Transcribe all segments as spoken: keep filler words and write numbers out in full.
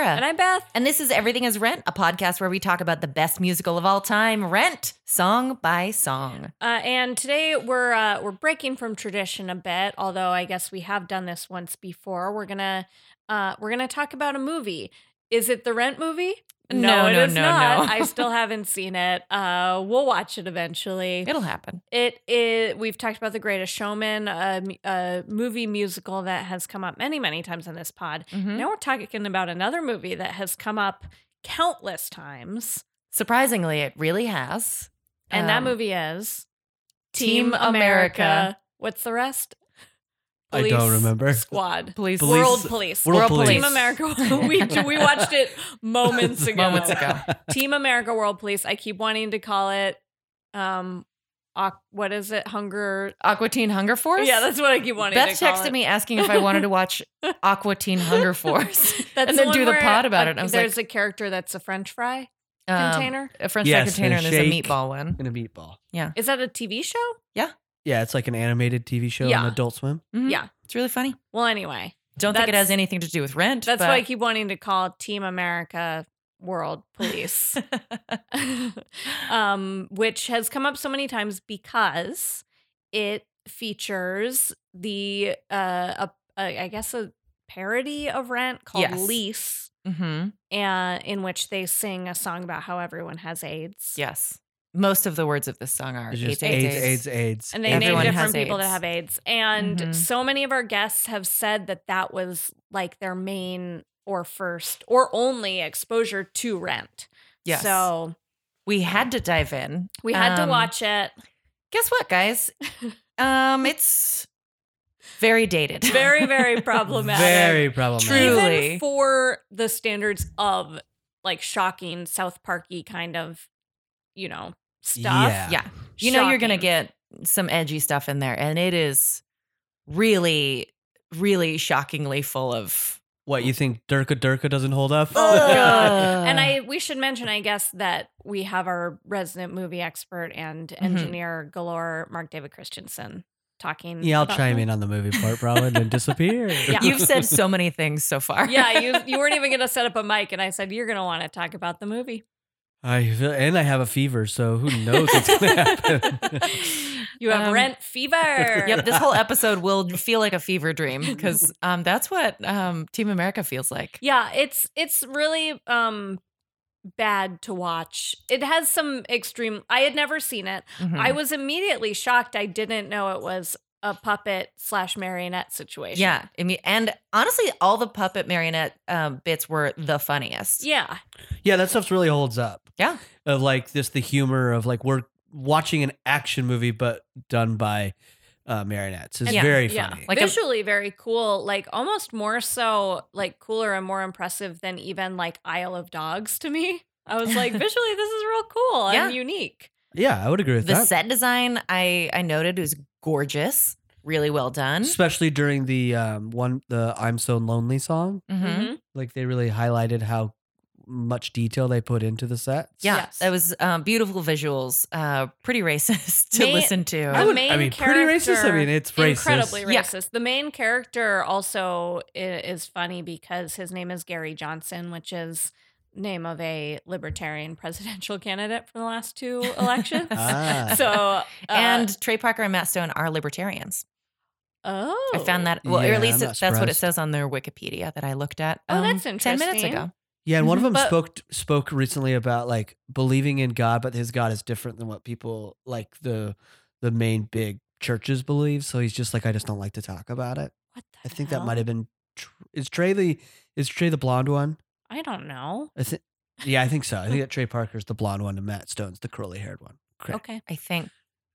Sarah. And I'm Beth. And this is Everything is Rent, a podcast where we talk about the best musical of all time, Rent, song by song. Uh, and today we're uh, we're breaking from tradition a bit, although I guess we have done this once before. We're gonna uh, we're gonna talk about a movie. Is it the Rent movie? No, it no, is no, not. no. I still haven't seen it. Uh, we'll watch it eventually. It'll happen. It is. We've talked about The Greatest Showman, a, a movie musical that has come up many, many times on this pod. Mhm. Now we're talking about another movie that has come up countless times, Surprisingly, it really has. and that Um, movie is Team America. What's the rest? I don't remember. Squad. Police. Police- World Police. World Police. Team America. we we watched it moments ago. Moments ago. Team America World Police. I keep wanting to call it um Aqu- what is it? Hunger. Aqua Teen Hunger Force? Yeah, that's what I keep wanting Beth to call texted it. me asking if I wanted to watch Aqua Teen Hunger Force. That's and then one do the where pod about a- it. And I was there's like, a character that's a French fry um, container. a French Yes, fry container, and and a there's a shake. meatball one. And a meatball. Is that a T V show? Yeah, it's like an animated T V show Yeah. on Adult Swim. Mhm. Yeah. It's really funny. Well, anyway, Don't think it That's- has anything to do with Rent. that's but what I keep wanting to call Team America World Police. um, which has come up so many times because it features the uh, a, a, I guess a parody of Rent called Yes. Lease, Mhm. and in which they sing a song about how everyone has AIDS. Yes. Most of the words of this song are It's AIDS, just AIDS, AIDS, AIDS, AIDS. And they Everyone name has different people AIDS. that have AIDS. And Mhm. so many of our guests have said that that was like their main or first or only exposure to Rent. Yes. So We had to dive in. we had to Um, watch it. Guess what, guys? Um, it's very dated. Very, very problematic. Very problematic. True. Truly. Even for the standards of like shocking South Parky kind of, you know, stuff. Yeah. Yeah. You know you're going to Shocking. get some edgy stuff in there, and it is really, really shockingly full of. What, you think Durka Durka doesn't hold up? Oh god. Ugh. And I we should mention, I guess, that we have our resident movie expert and Mm-hmm. engineer galore, Mark David Christensen, talking. Yeah, I'll about chime the- in on the movie part probably and then disappear. Yeah. You've said so many things so far. Yeah, you you weren't even gonna set up a mic, and I said you're gonna want to talk about the movie. I feel, and I have a fever, so who knows what's going to happen. You have Um, Rent fever. Yep, this whole episode will feel like a fever dream because um, that's what um, Team America feels like. Yeah, it's it's really um bad to watch. It has some extreme. I had never seen it. Mhm. I was immediately shocked. I didn't know it was a puppet slash marionette situation. Yeah, I mean, and honestly, all the puppet marionette um, bits were the funniest. Yeah. Yeah, that stuff's really holds up. Yeah. Of like this, the humor of like we're watching an action movie, but done by uh, marionettes. It's Yeah. very Yeah. funny. Like a- Visually very cool, like almost more so like cooler and more impressive than even like Isle of Dogs to me. I was like, visually this is real cool Yeah. and unique. Yeah, I would agree with The that. set design I I noted was gorgeous, really well done. Especially during the um, one, the "I'm So Lonely" song. Mhm. Mhm. Like they really highlighted how much detail they put into the sets. Yeah, Yes. it was um, beautiful visuals, uh, pretty racist to Main- listen to. The I would. main I mean, pretty racist. I character- mean, it's racist. Incredibly Yeah. racist. The main character also i- is funny because his name is Gary Johnson, which is name of a libertarian presidential candidate from the last two elections. Ah. So uh, and Trey Parker and Matt Stone are libertarians. oh, I found that, well, or Yeah, at least I'm it- not that's what it surprised. says on their Wikipedia that I looked at. Oh, um, that's ten minutes interesting. ago. Yeah, and one of them But- spoke spoke recently about like believing in God, but his God is different than what people like the the main big churches believe. So he's just like, I just don't like to talk about it. What the I think hell? that might have been. Tr- is Trey the is Trey the blonde one? I don't know. I think. Yeah, I think so. I think that Trey Parker's the blonde one and Matt Stone's the curly haired one. Correct. Okay, I think.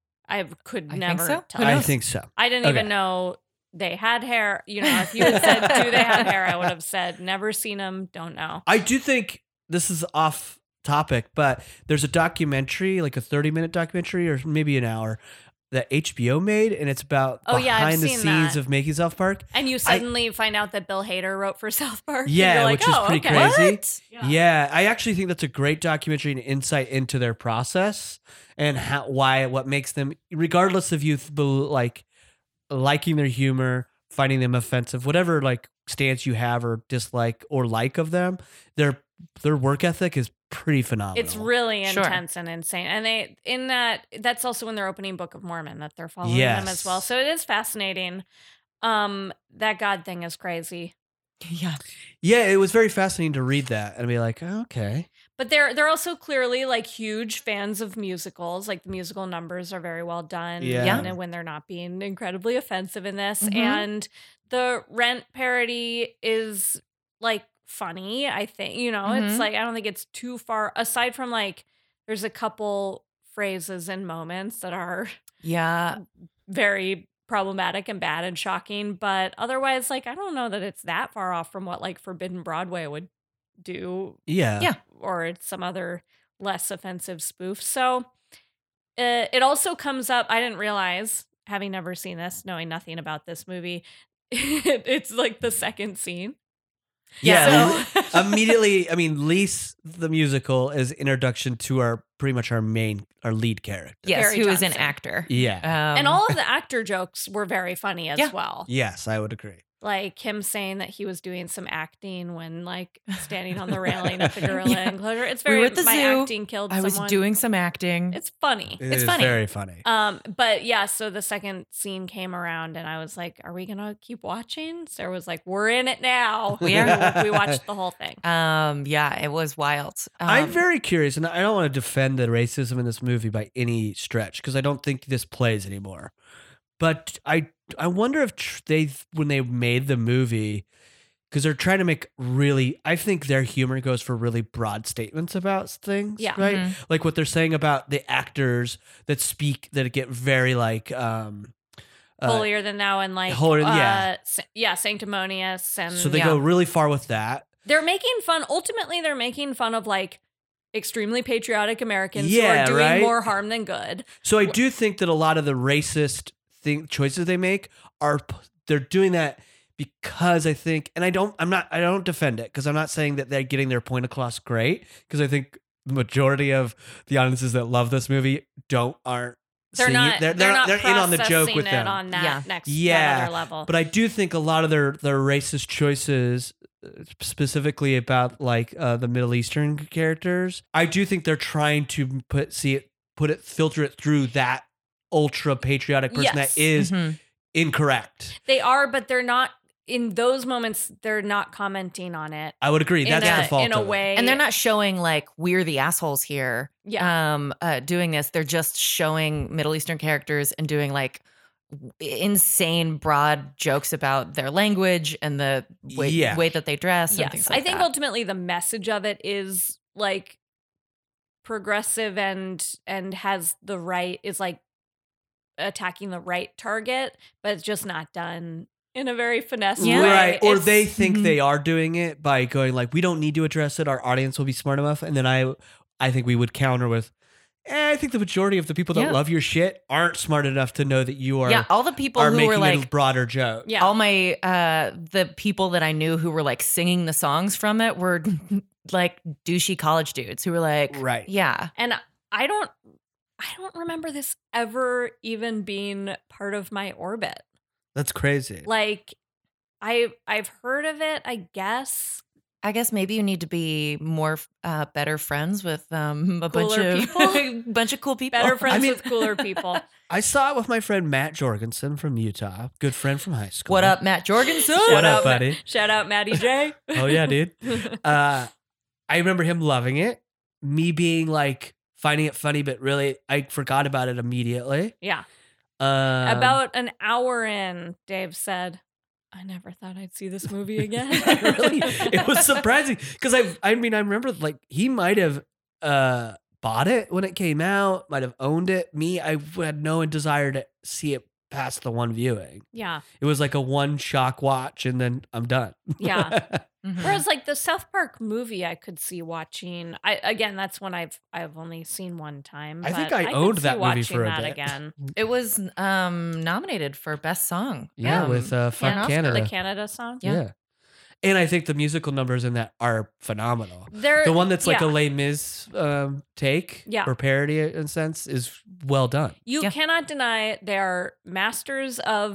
I could I think never so. tell. Who I knows? think so. I didn't Okay. even know they had hair. You know, if you had said, do they have hair? I would have said, never seen them, don't know. I do think this is off topic, but there's a documentary, like a thirty minute documentary or maybe an hour, that H B O made, and it's about Oh, yeah, I've behind the seen scenes that. of making South Park. And you suddenly find out that Bill Hader wrote for South Park. and Yeah, you're like, which is oh, pretty okay. crazy. What? Yeah. Yeah, I actually think that's a great documentary and insight into their process and how why what makes them, regardless of you th- bel- like liking their humor finding them offensive, whatever like stance you have or dislike or like of them, their their work ethic is pretty phenomenal. It's really Sure. intense and insane. And they in that that's also in their opening Book of Mormon that they're following them as well. Yes. So it is fascinating. Um, that God thing is crazy. Yeah. Yeah, it was very fascinating to read that and be like, oh, okay. But they're they're also clearly like huge fans of musicals. Like the musical numbers are very well done. Yeah. Yeah. And when they're not being incredibly offensive in this. Mhm. And the Rent parody is like funny, I think. You know, it's Mhm. like I don't think it's too far aside from like there's a couple phrases and moments that are Yeah. very problematic and bad and shocking. But otherwise, like I don't know that it's that far off from what like Forbidden Broadway would do Yeah. Yeah. or some other less offensive spoof. So uh, it also comes up. I didn't realize, having never seen this, knowing nothing about this movie, it's like the second scene. Yeah. So- Immediately, I mean, Lise the musical is introduction to our pretty much our main our lead character. Yes, Gary who is an Johnson. actor. Yeah. Um, and all of the actor jokes were very funny as Yeah. well. Yes, I would agree. Like him saying that he was doing some acting when like standing on the railing at the gorilla Yeah. enclosure. It's We very were at the my zoo. acting killed I was someone. doing some acting. It's funny. It It's is funny. very funny. Um, but yeah, so the second scene came around and I was like, are we gonna keep watching? Sarah was like, we're in it now. We are. we watched the whole thing. um, yeah, it was wild. Um, I'm very curious, and I don't want to defend the racism in this movie by any stretch because I don't think this plays anymore. But I I wonder if tr- they when they made the movie, because they're trying to make really, I think their humor goes for really broad statements about things, Yeah. right? Mhm. Like what they're saying about the actors that speak that get very like um uh, Holier than thou and like holier- uh, yeah. sa- yeah, sanctimonious and so they Yeah. go really far with that. they're making fun. Ultimately, they're making fun of like extremely patriotic Americans who Yeah, are doing right? more harm than good. So I do think that a lot of the racist thing choices they make are p- they're doing that because I think, and I don't, I'm not, I don't defend it because I'm not saying that they're getting their point across great because I think the majority of the audiences that love this movie don't aren't. They're seeing not. it. They're, They're, not. they're in on the joke processing with it them. on that Yeah. next Yeah, that other level. But I do think a lot of their their racist choices, uh, specifically about like uh, the Middle Eastern characters, I do think they're trying to put see it, put it, filter it through that ultra patriotic person Yes. that is Mhm. incorrect. They are, but they're not. In those moments, they're not commenting on it I would agree. in That's a, the fault in a of it. way. And they're not showing like we're the assholes here. Yeah. Um, uh, doing this, they're just showing Middle Eastern characters and doing like w- insane broad jokes about their language and the way, Yeah. way that they dress. And Yes, things like I think that. ultimately the message of it is like progressive and and has the right is like attacking the right target, but it's just not done in a very finesse Yeah. way. Right. Or It's- they think Mhm. they are doing it by going like, we don't need to address it. Our audience will be smart enough. And then I I think we would counter with, eh, I think the majority of the people that Yeah. love your shit aren't smart enough to know that you are Yeah, all the people are who making were a like broader joke. yeah. all my uh the people that I knew who were like singing the songs from it were like douchey college dudes who were like, Right. yeah, And I don't I don't remember this ever even being part of my orbit. That's crazy. Like I I've heard of it, I guess. I guess maybe you need to be more uh better friends with um a bunch Cooler of people? bunch of cool people. Better friends mean- with cooler people. I saw it with my friend Matt Jorgensen from Utah, good friend from high school. What up, Matt Jorgensen? What Shout up, out, Ma- buddy? Shout out Maddie J. Oh yeah, dude. Uh, I remember him loving it. Me being like finding it funny, but really I forgot about it immediately. Yeah. Um, About an hour in, Dave said, I never thought I'd see this movie again. really, it was surprising because I, I mean, I remember like he might have uh bought it when it came out, might have owned it. Me, I had no desire to see it past the one viewing. Yeah. It was like a one shock watch, and then I'm done. Yeah. Mhm. Whereas like the South Park movie I could see watching. I again that's one I've I've only seen one time. I think but I could owned see that movie watching for a that bit. again. It was um nominated for best song. Yeah, Um, with uh, Fuck yeah. Canada. The Canada song. yeah. Yeah. And I think the musical numbers in that are phenomenal. They're The one that's like yeah. a Les Mis um, take Yeah. or parody in a sense is well done. You Yeah. cannot deny they are masters of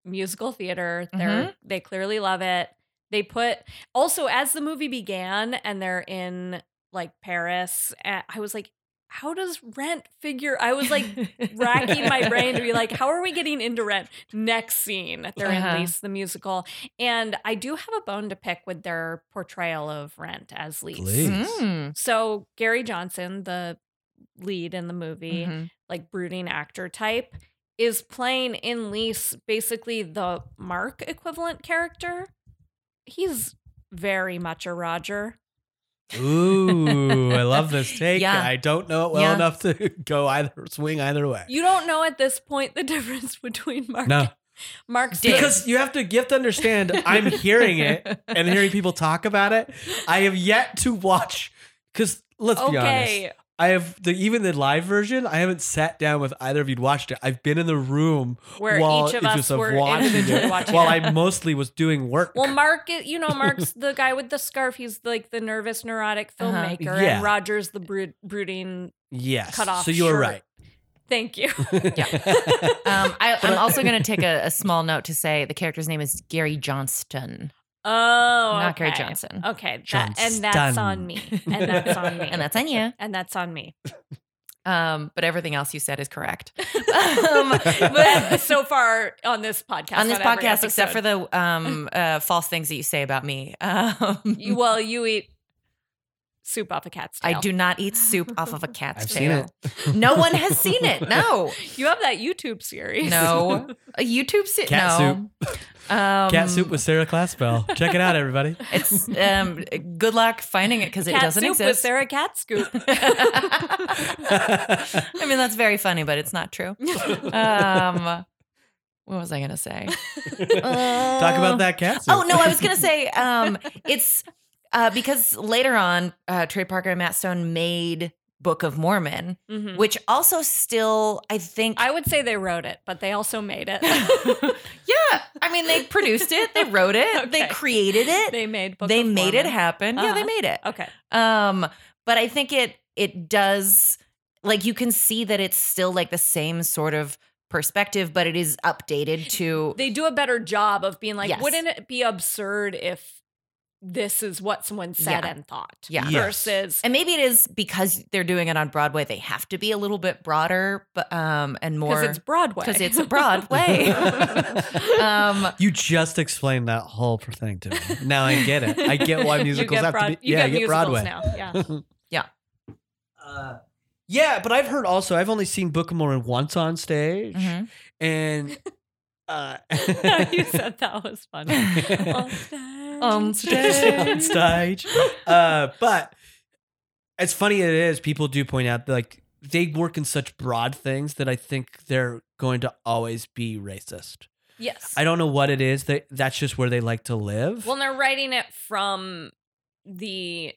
musical theater. They're they clearly love it. They put also as the movie began and they're in like Paris, uh, I was like, how does Rent figure? I was like racking my brain to be like, how are we getting into Rent? Next scene, they're Uh-huh. in Lease the musical. And I do have a bone to pick with their portrayal of Rent as Lease. Please. Mm. So Gary Johnson, the lead in the movie, Mhm. like brooding actor type, is playing in Lease basically the Mark equivalent character. He's very much a Roger. Ooh, I love this take. Yeah. I don't know it well Yeah. enough to go either swing either way. You don't know at this point the difference between Mark No, Mark's Dave. because you have to you have to understand. I'm hearing it and hearing people talk about it. I have yet to watch because let's be honest. okay. I have the even the live version. I haven't sat down with either of you to watch it. I've been in the room Where while each of it us just of were watching individually it watching while it. I mostly was doing work. Well, Mark, i- you know, Mark's the guy with the scarf. He's like the nervous, neurotic Uh-huh. filmmaker, Yeah. and Roger's the brood, brooding. yes, cut off so you were shirt. right. Thank you. Um, I, I'm also going to take a, a small note to say the character's name is Gary Johnston, Oh, not Gary okay. Johnson. Okay, that, and that's Johnston. on me. And that's on me. And that's on you. and that's on me. Um, but everything else you said is correct. um, but so far on this podcast, on this not every podcast, except for episode. the um, uh, false things that you say about me. Um, You- well, you eat soup off a cat's tail. I do not eat soup off of a cat's I've seen tail. it. No one has seen it. No, You have that YouTube series. no, a YouTube se- Cat no. Um, Cat soup with Sarah Claspel. Check it out, everybody. It's um, good luck finding it because it Cat doesn't soup with exist. Sarah Cat Scoop. I mean, that's very funny, but it's not true. Um, what was I going to say? Talk about that cat soup. Oh, no, I was going to say um, it's uh, because later on, uh, Trey Parker and Matt Stone made Book of Mormon, Mhm. which also still, I think. I would say they wrote it, but they also made it. Yeah. I mean, they produced it, they wrote it, they Okay. created it, they made Book they of made it Mormon. happen. Yeah, they Uh-huh. made it. Okay. Um, but I think it it does like you can see that it's still like the same sort of perspective, but it is updated to They do a better job of being like, Yes. wouldn't it be absurd if this is what someone said Yeah. and thought? Yeah. Yes. Versus and maybe it is because they're doing it on Broadway, they have to be a little bit broader, but um and more because it's Broadway. because it's Broadway. um You just explained that whole thing to me. Now I get it. I get why you musicals get have broad, to be. you Yeah, get I get musicals Broadway. now. Yeah. Uh, yeah, but I've heard also. I've only seen Book of Mormon once on stage, mhm. and uh, You said that was funny. On stage. On stage, on stage. Uh, but as funny as it is, people do point out that, like they work in such broad things that I think they're going to always be racist. Yes. I don't know what it is. That that's just where they like to live. Well, they're writing it from the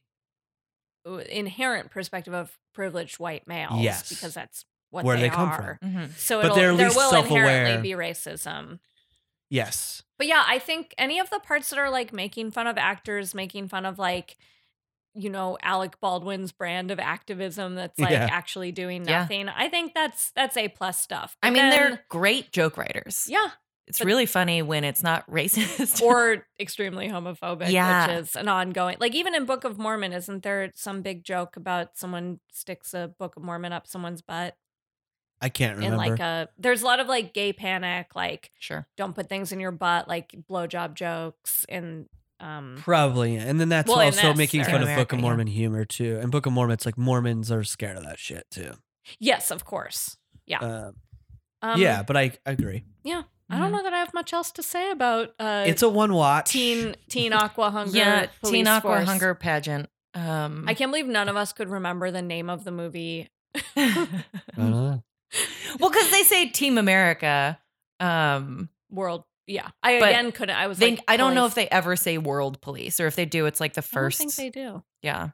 inherent perspective of privileged white males. Yes. Because that's what Where they, they come are. Mhm. So But it'll, they're at there least will inherently self-aware. be racism. Yes. But yeah, I think any of the parts that are like making fun of actors, making fun of like, you know, Alec Baldwin's brand of activism that's like Yeah. actually doing Yeah. nothing. I think that's that's A plus stuff. I But mean, then- they're great joke writers. yeah, It's but- really funny when it's not racist. or extremely homophobic, Yeah. which is an ongoing. Like even in Book of Mormon, isn't there some big joke about someone sticks a Book of Mormon up someone's butt? I can't remember. And like a there's a lot of like gay panic, like Sure. don't put things in your butt, like blowjob jokes and um Probably. And then that's Well, in also this, making they're- fun In of Book America, of yeah. Mormon humor too. And Book of Mormon, it's like Mormons are scared of that shit too. yes, of course. Yeah. Uh, Um, yeah, but I, I agree. Yeah. I don't Mhm. know that I have much else to say about uh It's a one watch. teen teen aqua hunger. Yeah, police Teen Aqua force. Hunger pageant. Um, I can't believe none of us could remember the name of the movie. I don't know. well, because they say Team America. Um, World. Yeah. I But again couldn't I was they, like I don't know police. if they ever say World Police, or if they do, it's like the I don't first. think they do. Yeah,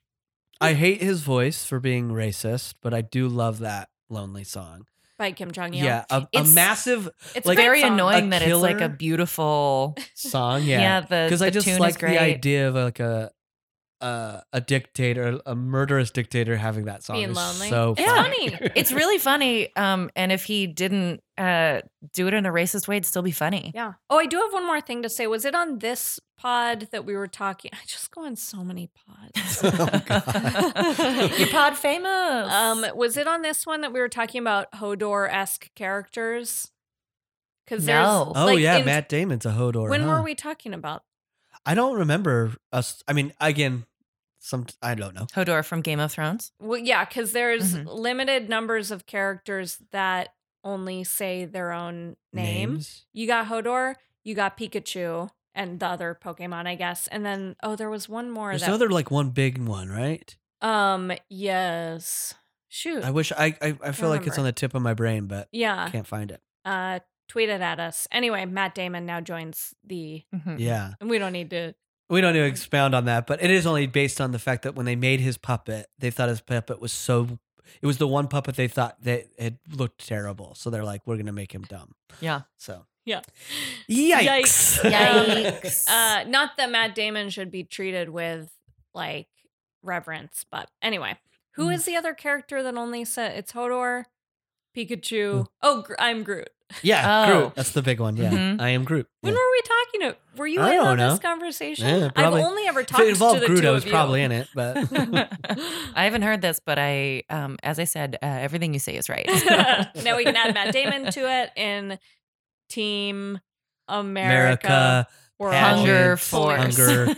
I hate his voice for being racist, but I do love that lonely song. By Kim Jong Il. Yeah, a, a It's- massive It's like, a great very song. annoying A that it's like a killer- beautiful. song. Yeah, Yeah, the because I the just tune like is great. the idea of like a uh, a dictator, a murderous dictator, having that song Being is lonely. so It's funny. funny. It's really funny. Um, and if he didn't uh, do it in a racist way, it'd still be funny. Yeah. Oh, I do have one more thing to say. Was it on this pod that we were talking? I just go on so many pods. Oh, God. You're pod famous. um, was it on this one that we were talking about Hodor-esque characters? Because No. Oh like, yeah, in- Matt Damon's a Hodor. When huh? were we talking about? I don't remember us. I mean, again, some I don't know. Hodor from Game of Thrones. Well, yeah, because there's Mhm. limited numbers of characters that only say their own name. Names? You got Hodor, you got Pikachu, and the other Pokemon, I guess. And then, oh, there was one more. There's that, another like one big one, right? Um, yes. Shoot. I wish I I, I feel like it's remember. on the tip of my brain, but yeah. I can't find it. Uh, tweet it at us. Anyway, Matt Damon now joins the. Mhm. Yeah. And we don't need to. We don't need to expound on that, but it is only based on the fact that when they made his puppet, they thought his puppet was so. It was the one puppet they thought that had looked terrible, so they're like, "We're gonna make him dumb." Yeah. So Yeah. yikes! Yikes. Uh, not that Matt Damon should be treated with like reverence, but anyway, who Mm. is the other character that only said it's Hodor, Pikachu? Oh, Gr- I'm Groot. yeah, Oh. Groot. That's the big one. Yeah, Mhm. I am Groot. When Yeah. were we talking to? Were you I in don't on know. this conversation? Yeah, I've probably. only ever If talked it involved to the Groot, two I was of you. probably in it, but I haven't heard this, but I, um, as I said, uh, everything you say is right. Now we can add Matt Damon to it in Team America. America, or Hunger Pageant, Force. Hunger.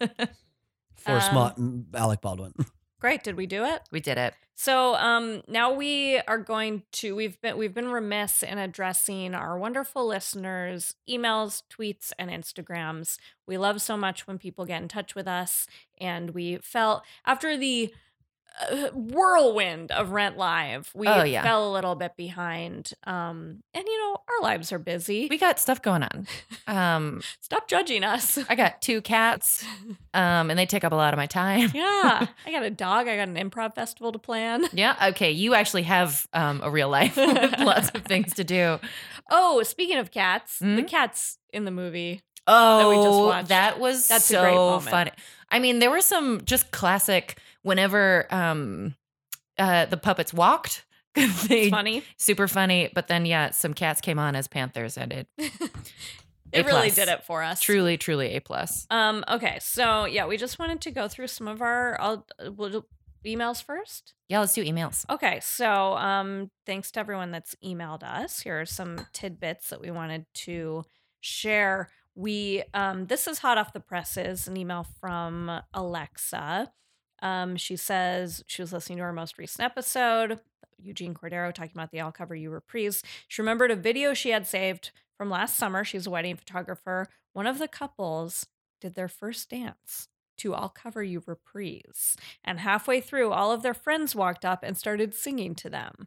for Um, smart Alec Baldwin. Great, did we do it? We did it. So um now we are going to we've been we've been remiss in addressing our wonderful listeners' emails, tweets, and Instagrams. We love so much when people get in touch with us, and we felt after the uh, whirlwind of Rent Live, we Oh, yeah. fell a little bit behind. Um and you know, our lives are busy. We got stuff going on. Um, Stop judging us. I got two cats, um, and they take up a lot of my time. Yeah, I got a dog. I got an improv festival to plan. Yeah. Okay. You actually have um, a real life with lots of things to do. Oh, speaking of cats, the Mhm. cats in the movie. Oh, we just watched. that was That's a so great moment. funny. I mean, there were some just classic. Whenever um, uh, the puppets walked, they It's funny. super funny. But then, yeah, some cats came on as panthers, and it It A really plus. did it for us. truly, truly a plus. Um. Okay. So yeah, we just wanted to go through some of our I'll, we'll do emails first. Yeah, let's do emails. Okay. So um, thanks to everyone that's emailed us. Here are some tidbits that we wanted to share. We um, this is hot off the presses. An email from Alexa. Um, she says she was listening to our most recent episode, Eugene Cordero talking about the I'll Cover You reprise. She remembered a video she had saved from last summer. She's a wedding photographer. One of the couples did their first dance to I'll Cover You reprise. And halfway through, all of their friends walked up and started singing to them.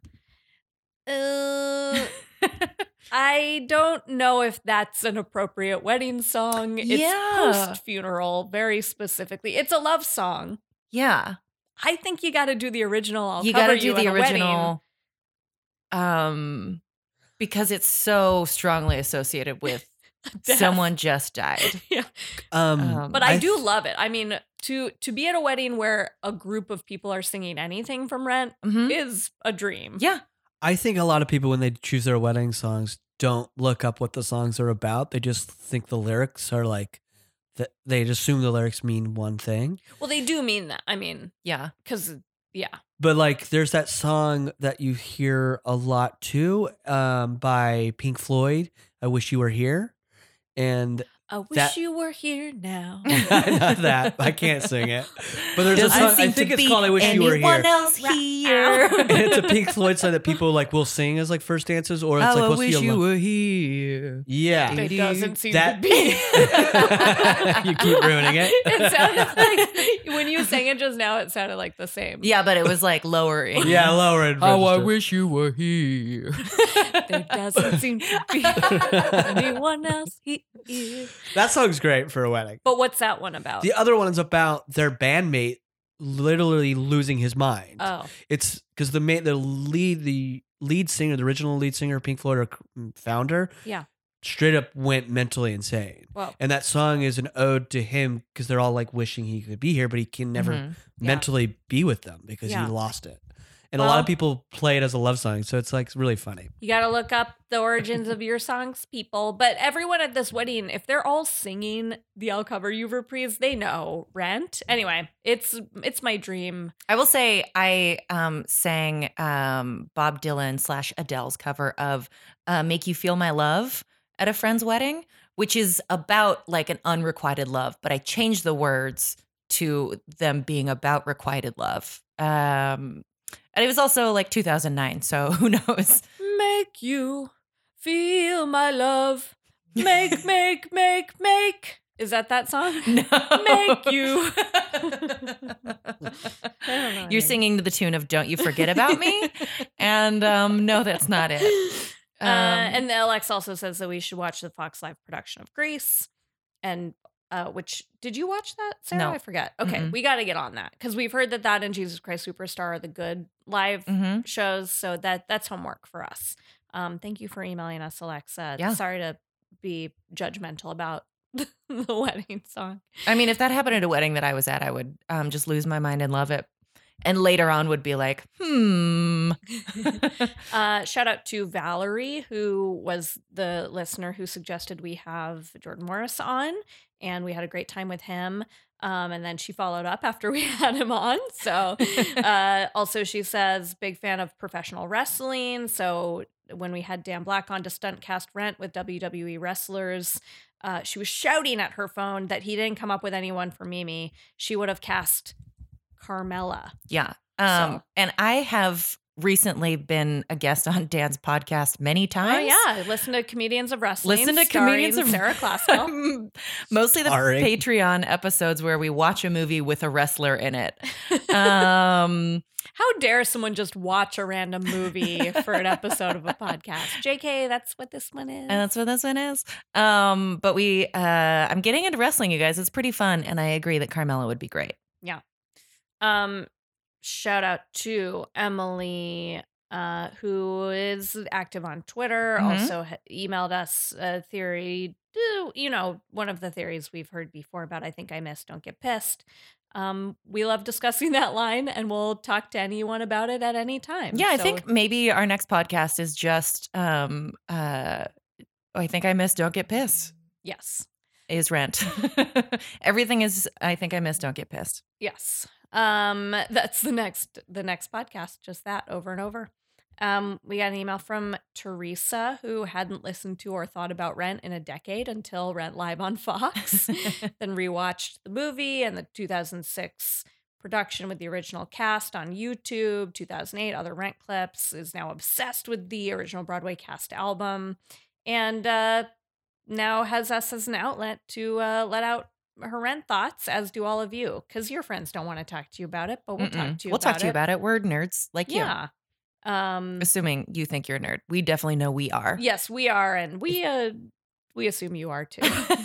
Uh, I don't know if that's an appropriate wedding song. It's Yeah. post funeral, very specifically. It's a love song. Yeah, I think you got to do the original. I'll you cover got to do you the in a wedding. original, um, because it's so strongly associated with Death. someone just died. Yeah. Um, Um, But I, I do th- love it. I mean, to to be at a wedding where a group of people are singing anything from Rent Mhm. is a dream. Yeah, I think a lot of people when they choose their wedding songs don't look up what the songs are about. They just think the lyrics are like that. They just assume the lyrics mean one thing. Well, they do mean that. I mean, yeah. because yeah, But like, there's that song that you hear a lot too, um, by Pink Floyd. I Wish You Were Here, and I wish That- you were here now. not that I can't sing it. But there's a Doesn't song. I seem think to it's be called "I Wish You Were anyone Here." else here. And it's a Pink Floyd song that people like will sing as like first dances, or it's How like I what's wish the you alone- were here. Yeah, It doesn't seem that to be. you keep ruining it. It sounded like when you sang it just now. It sounded like the same. Yeah, but it was like lowering. Yeah, lower it. register. wish you were here. There doesn't seem to be anyone else here. That song's great for a wedding. But what's that one about? The other one is about their bandmate literally losing his mind. oh, It's because the ma- the lead the lead singer, the original lead singer of Pink Floyd or founder, Yeah. straight up went mentally insane. Well, And that song is an ode to him because they're all like wishing he could be here, but he can never Mhm. Yeah. mentally be with them because Yeah. he lost it. And a lot Well- of people play it as a love song, so it's like really funny. you got to look up the origins of your songs, people. But everyone at this wedding, if they're all singing the I'll Cover You reprise, they know Rent. Anyway, it's it's my dream. I will say I um, sang um, Bob Dylan slash Adele's cover of uh, "Make You Feel My Love" at a friend's wedding, which is about like an unrequited love, but I changed the words to them being about requited love. Um, and it was also like two thousand nine, so who knows? Make you feel my love. Make, make, make, make. Is that that song? No. Make you. I don't know You're any. singing to the tune of "Don't You Forget About Me," and um, no, that's not it. Uh, Um, and Alex also says that we should watch the Fox Live production of Grease, and uh, which did you watch that, Sarah? No. I forget. Okay, Mm-mm. we got to get on that because we've heard that that and Jesus Christ Superstar are the good live mhm. shows, so that that's homework for us. Um, thank you for emailing us, Alexa. Yeah. Sorry to be judgmental about the wedding song. I mean, if that happened at a wedding that I was at, I would um, just lose my mind and love it. And later on would be like, hmm. Uh, shout out to Valerie, who was the listener who suggested we have Jordan Morris on, and we had a great time with him. Um, and then she followed up after we had him on. So, uh, also she says, big fan of professional wrestling. So when we had Dan Black on to stunt cast Rent with W W E wrestlers, uh, she was shouting at her phone that he didn't come up with anyone for Mimi. She would have cast Carmella. Yeah. Um, So- And I have recently been a guest on Dan's podcast many Oh times. yeah, listen to Comedians of Wrestling. Listen to starring Comedians of Sarah Classical. Mostly the Sorry. Patreon episodes where we watch a movie with a wrestler in it. Um, How dare someone just watch a random movie for an episode of a podcast? J K, that's what this one is. and that's what this one is. Um, but we, uh, I'm getting into wrestling, you guys. It's pretty fun. And I agree that Carmella would be great. Um, shout out to Emily, uh, who is active on Twitter. Mhm. Also ha- emailed us a theory. uh, You know, one of the theories we've heard before about I think I missed. Don't get pissed. Um, we love discussing that line, and we'll talk to anyone about it at any time. Yeah, I So- think maybe our next podcast is just, um, uh, oh, I think I missed Don't Get Pissed. yes. Is Rent. Everything is I think I missed Don't Get Pissed. Yes. Um, that's the next the next podcast, just that over and over. Um, we got an email from Teresa, who hadn't listened to or thought about Rent in a decade until Rent Live on Fox, then rewatched the movie and the two thousand six production with the original cast on YouTube, two thousand eight other Rent clips, is now obsessed with the original Broadway cast album, and uh, now has us as an outlet to uh, let out her Rent thoughts, as do all of you, because your friends don't want to talk to you about it, but we'll talk Mm-mm. to you We'll about talk to you it. about it. We're nerds like you. Yeah. Um, Assuming you think you're a nerd. We definitely know we are. yes, we are, and we uh we assume you are too.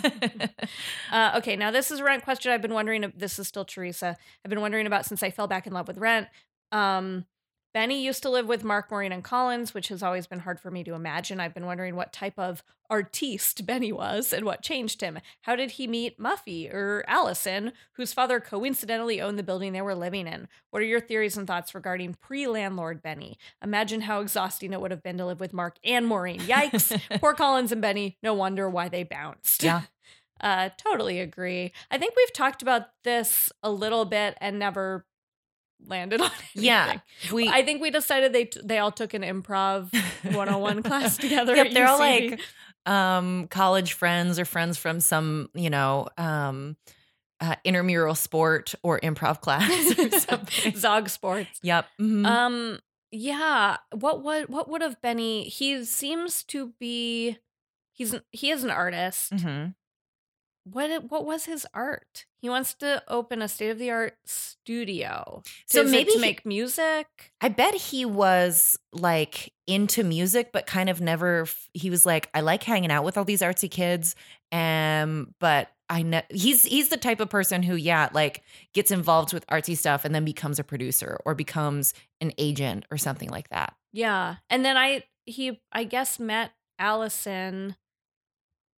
uh, okay, now this is a Rent question I've been wondering. This is still Teresa. I've been wondering about since I fell back in love with Rent. Um, Benny used to live with Mark, Maureen, and Collins, which has always been hard for me to imagine. I've been wondering what type of artiste Benny was and what changed him. How did he meet Muffy or Allison, whose father coincidentally owned the building they were living in? What are your theories and thoughts regarding pre-landlord Benny? Imagine how exhausting it would have been to live with Mark and Maureen. Yikes. Poor Collins and Benny. No wonder why they bounced. Yeah. Uh, totally agree. I think we've talked about this a little bit and never landed on anything. Yeah. We I think we decided they t- they all took an improv one oh one class together. Yep, at they're all U C B. like um college friends or friends from some, you know, um uh, intramural sport or improv class or something. Zog Sports. Yep. Mhm. Um, yeah. What would what would have Benny? He seems to be. He's an- he is an artist. Mhm. What what was his art? He wants to open a state of the art studio. So Is it maybe to he- make music. I bet he was like into music, but kind of never. f- He was like, I like hanging out with all these artsy kids, um, but I know he's he's the type of person who, yeah, like gets involved with artsy stuff and then becomes a producer or becomes an agent or something like that. Yeah, and then I he I guess met Allison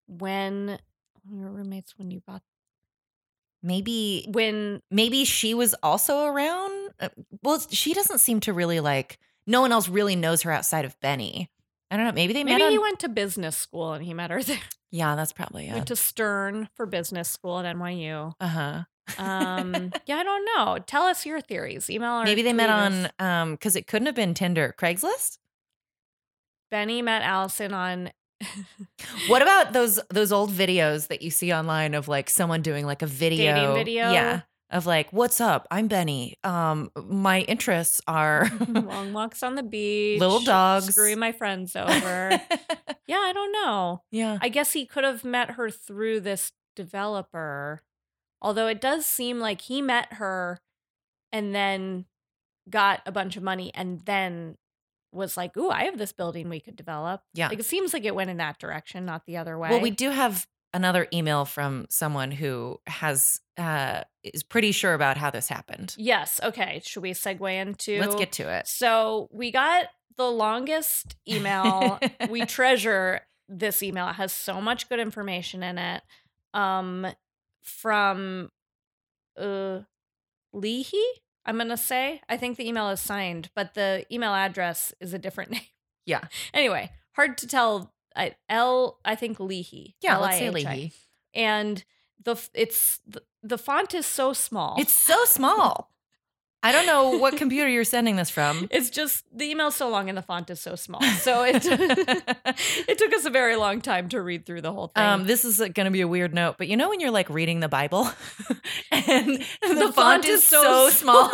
when we were roommates when you bought Maybe when maybe she was also around. Uh, Well, she doesn't seem to really like. No one else really knows her outside of Benny. I don't know. Maybe they maybe met he on. went to business school and he met her there. Yeah, that's probably Went it. to Stern for business school at N Y U. Uh huh. Um, yeah, I don't know. Tell us your theories. Email or Maybe they met tweet on us. um because it couldn't have been Tinder. Craigslist. Benny met Allison on. What about those those old videos that you see online of like someone doing like a video? video? Yeah. Of like, what's up? I'm Benny. Um, my interests are Long walks on the beach, little dogs. screwing my friends over. Yeah, I don't know. Yeah. I guess he could have met her through this developer. Although it does seem like he met her and then got a bunch of money and then was like, ooh, I have this building we could develop. Yeah. Like it seems like it went in that direction, not the other way. Well, we do have another email from someone who has uh is pretty sure about how this happened. Yes. Okay. Should we segue into Let's get to it. So we got the longest email. We treasure this email. It has so much good information in it. Um from uh Leahy, I'm gonna say. I think the email is signed, but the email address is a different name. Yeah. Anyway, hard to tell. I L I think Leahy. Yeah, let's say L I H I. Leahy. And the f- it's the, the font is so small. It's so small. I don't know what computer you're sending this from. It's just the email's so long and the font is so small. So it it took us a very long time to read through the whole thing. Um, this is going to be a weird note, but you know when you're like reading the Bible and the, The font, font is is so, so small.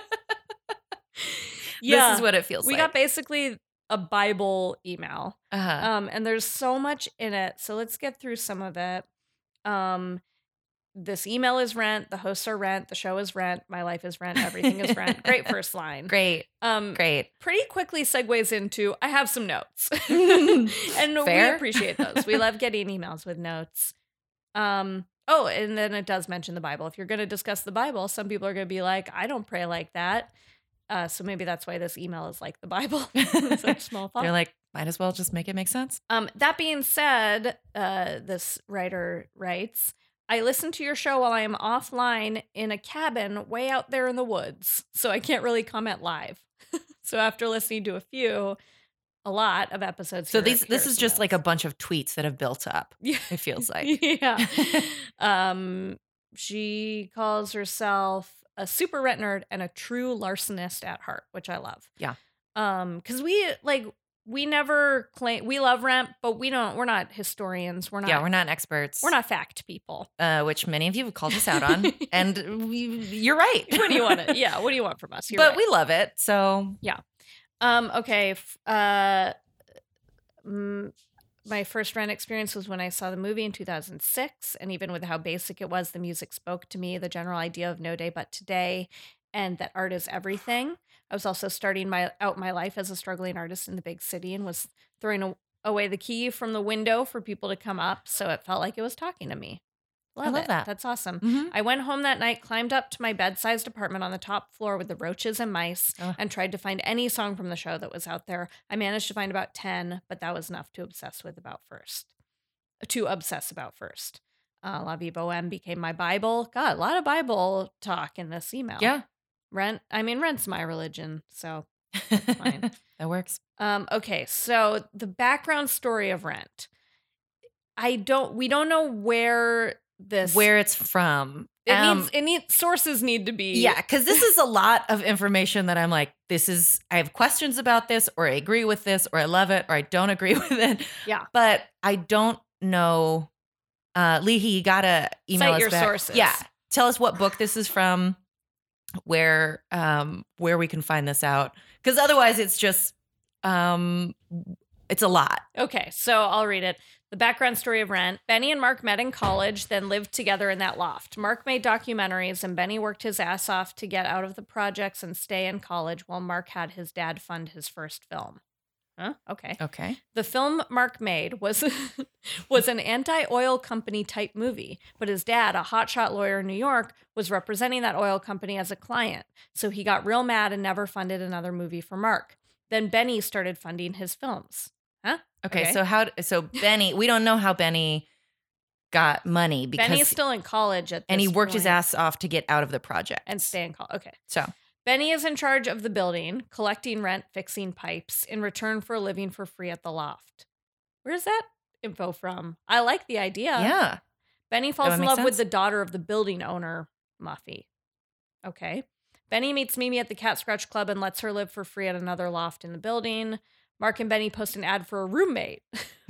Yeah. This is what it feels we like. got basically a Bible email. uh-huh. Um, and there's so much in it. So let's get through some of it. Um, this email is rent. The hosts are rent. The show is rent. My life is rent. Everything is rent. Great first line. Great. Um, Great. Pretty quickly segues into I have some notes, and we Fair. appreciate those. We love getting emails with notes. Um. Oh, and then it does mention the Bible. If you're going to discuss the Bible, some people are going to be like, I don't pray like that. Uh, so maybe that's why this email is like the Bible. Such small font. They're like, might as well just make it make sense. Um, that being said, uh, this writer writes, I listen to your show while I am offline in a cabin way out there in the woods, so I can't really comment live. So after listening to a few, a lot of episodes. So here- these here this are is some just like a notes. bunch of tweets that have built up. Yeah. It feels like. Yeah. um, she calls herself a super rent nerd and a true larcenist at heart, which I love. Yeah. Um, because we like we never claim we love rent, but we don't. We're not historians. We're not. Yeah, we're not experts. We're not fact people. Uh, which many of you have called us out on, and we, you're right. What do you want? To, yeah. What do you want from us? You're but right. we love it. So Um. Okay. f- Uh. mm, my first rent experience was when I saw the movie in two thousand six, and even with how basic it was, the music spoke to me. The general idea of No Day But Today, and that art is everything. I was also starting my out my life as a struggling artist in the big city, and was throwing a, away the key from the window for people to come up. So it felt like it was talking to me. Love, love it. that. That's awesome. mhm. I went home that night, climbed up to my bed-sized apartment on the top floor with the roaches and mice, Ugh. and tried to find any song from the show that was out there. I managed to find about ten, but that was enough to obsess with about first. To obsess about first. Uh, La Vie Boheme became my Bible. God, a lot of Bible talk in this email. Yeah. Rent, I mean, rent's my religion, so. fine. That works. Um, okay, so the background story of Rent. I don't, we don't know where this. Where it's from. It Um, needs, it needs, sources need to be. Yeah, because this is a lot of information that I'm like, this is, I have questions about this, or I agree with this, or I love it, or I don't agree with it. Yeah. But I don't know. Uh, Leahy, you gotta email Cite us your back. sources. Yeah, tell us what book this is from, where um where we can find this out, because otherwise it's just um it's a lot. Okay, so I'll read it. The background story of Rent. Benny and Mark met in college, then lived together in that loft. Mark made documentaries, and Benny worked his ass off to get out of the projects and stay in college while Mark had his dad fund his first film. Huh? Okay. Okay. The film Mark made was was an anti-oil company type movie, but his dad, a hotshot lawyer in New York, was representing that oil company as a client. So he got real mad and never funded another movie for Mark. Then Benny started funding his films. Huh? Okay, Okay. so how so Benny, we don't know how Benny got money because Benny is still in college at this and he worked his point. ass off to get out of the project And stay in college. Okay. So Benny is in charge of the building, collecting rent, fixing pipes, in return for living for free at the loft. Where's that info from? I like the idea. yeah, Benny falls would in make love with sense. the daughter of the building owner, Muffy. Okay. Benny meets Mimi at the Cat Scratch Club and lets her live for free at another loft in the building. Mark and Benny post an ad for a roommate.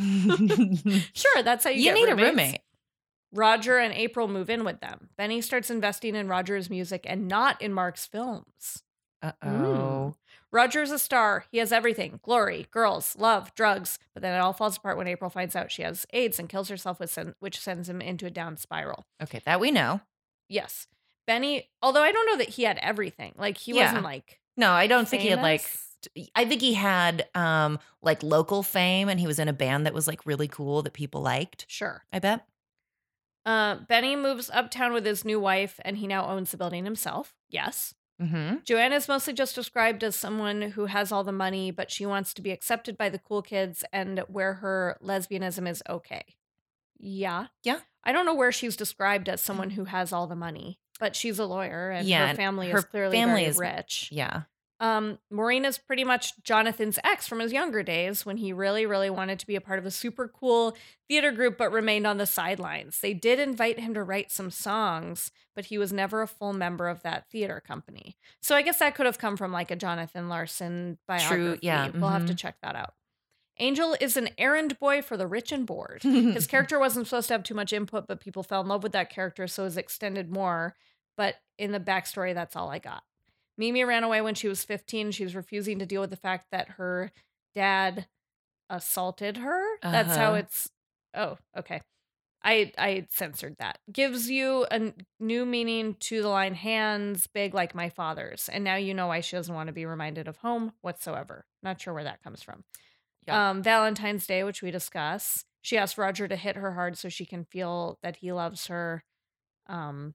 Sure, that's how you, you get need roommates. a roommate. Roger and April move in with them. Benny starts investing in Roger's music and not in Mark's films. Uh oh. Mm. Roger's a star. He has everything. Glory, girls, love, drugs. But then it all falls apart when April finds out she has AIDS and kills herself, with sen- which sends him into a down spiral. Okay, that we know. Yes. Benny, although I don't know that he had everything. Like, he Yeah. wasn't like No, I don't think he had like. famous. t- I think he had um like local fame, and he was in a band that was like really cool that people liked. Sure. I bet. Uh, Benny moves uptown with his new wife, and he now owns the building himself. Yes. Mm-hmm. Joanna is mostly just described as someone who has all the money, but she wants to be accepted by the cool kids and where her lesbianism is okay. Yeah. Yeah. I don't know where she's described as someone who has all the money, but she's a lawyer and Yeah, her and family her is clearly family very is- rich. Yeah. Um, Maureen is pretty much Jonathan's ex from his younger days when he really, really wanted to be a part of a super cool theater group but remained on the sidelines. They did invite him to write some songs, but he was never a full member of that theater company. So I guess that could have come from like a Jonathan Larson biography. yeah, We'll have to mhm. check that out. Angel is an errand boy for the rich and bored. His character wasn't supposed to have too much input, but people fell in love with that character, so it was extended more. But in the backstory, that's all I got. Mimi ran away when she was fifteen. She was refusing to deal with the fact that her dad assaulted her. That's how Uh-huh. it's. Oh, okay. I I censored that. Gives you a n- new meaning to the line "hands big like my father's," and now you know why she doesn't want to be reminded of home whatsoever. Not sure where that comes from. Yeah. Um, Valentine's Day, which we discuss. She asked Roger to hit her hard so she can feel that he loves her. Um,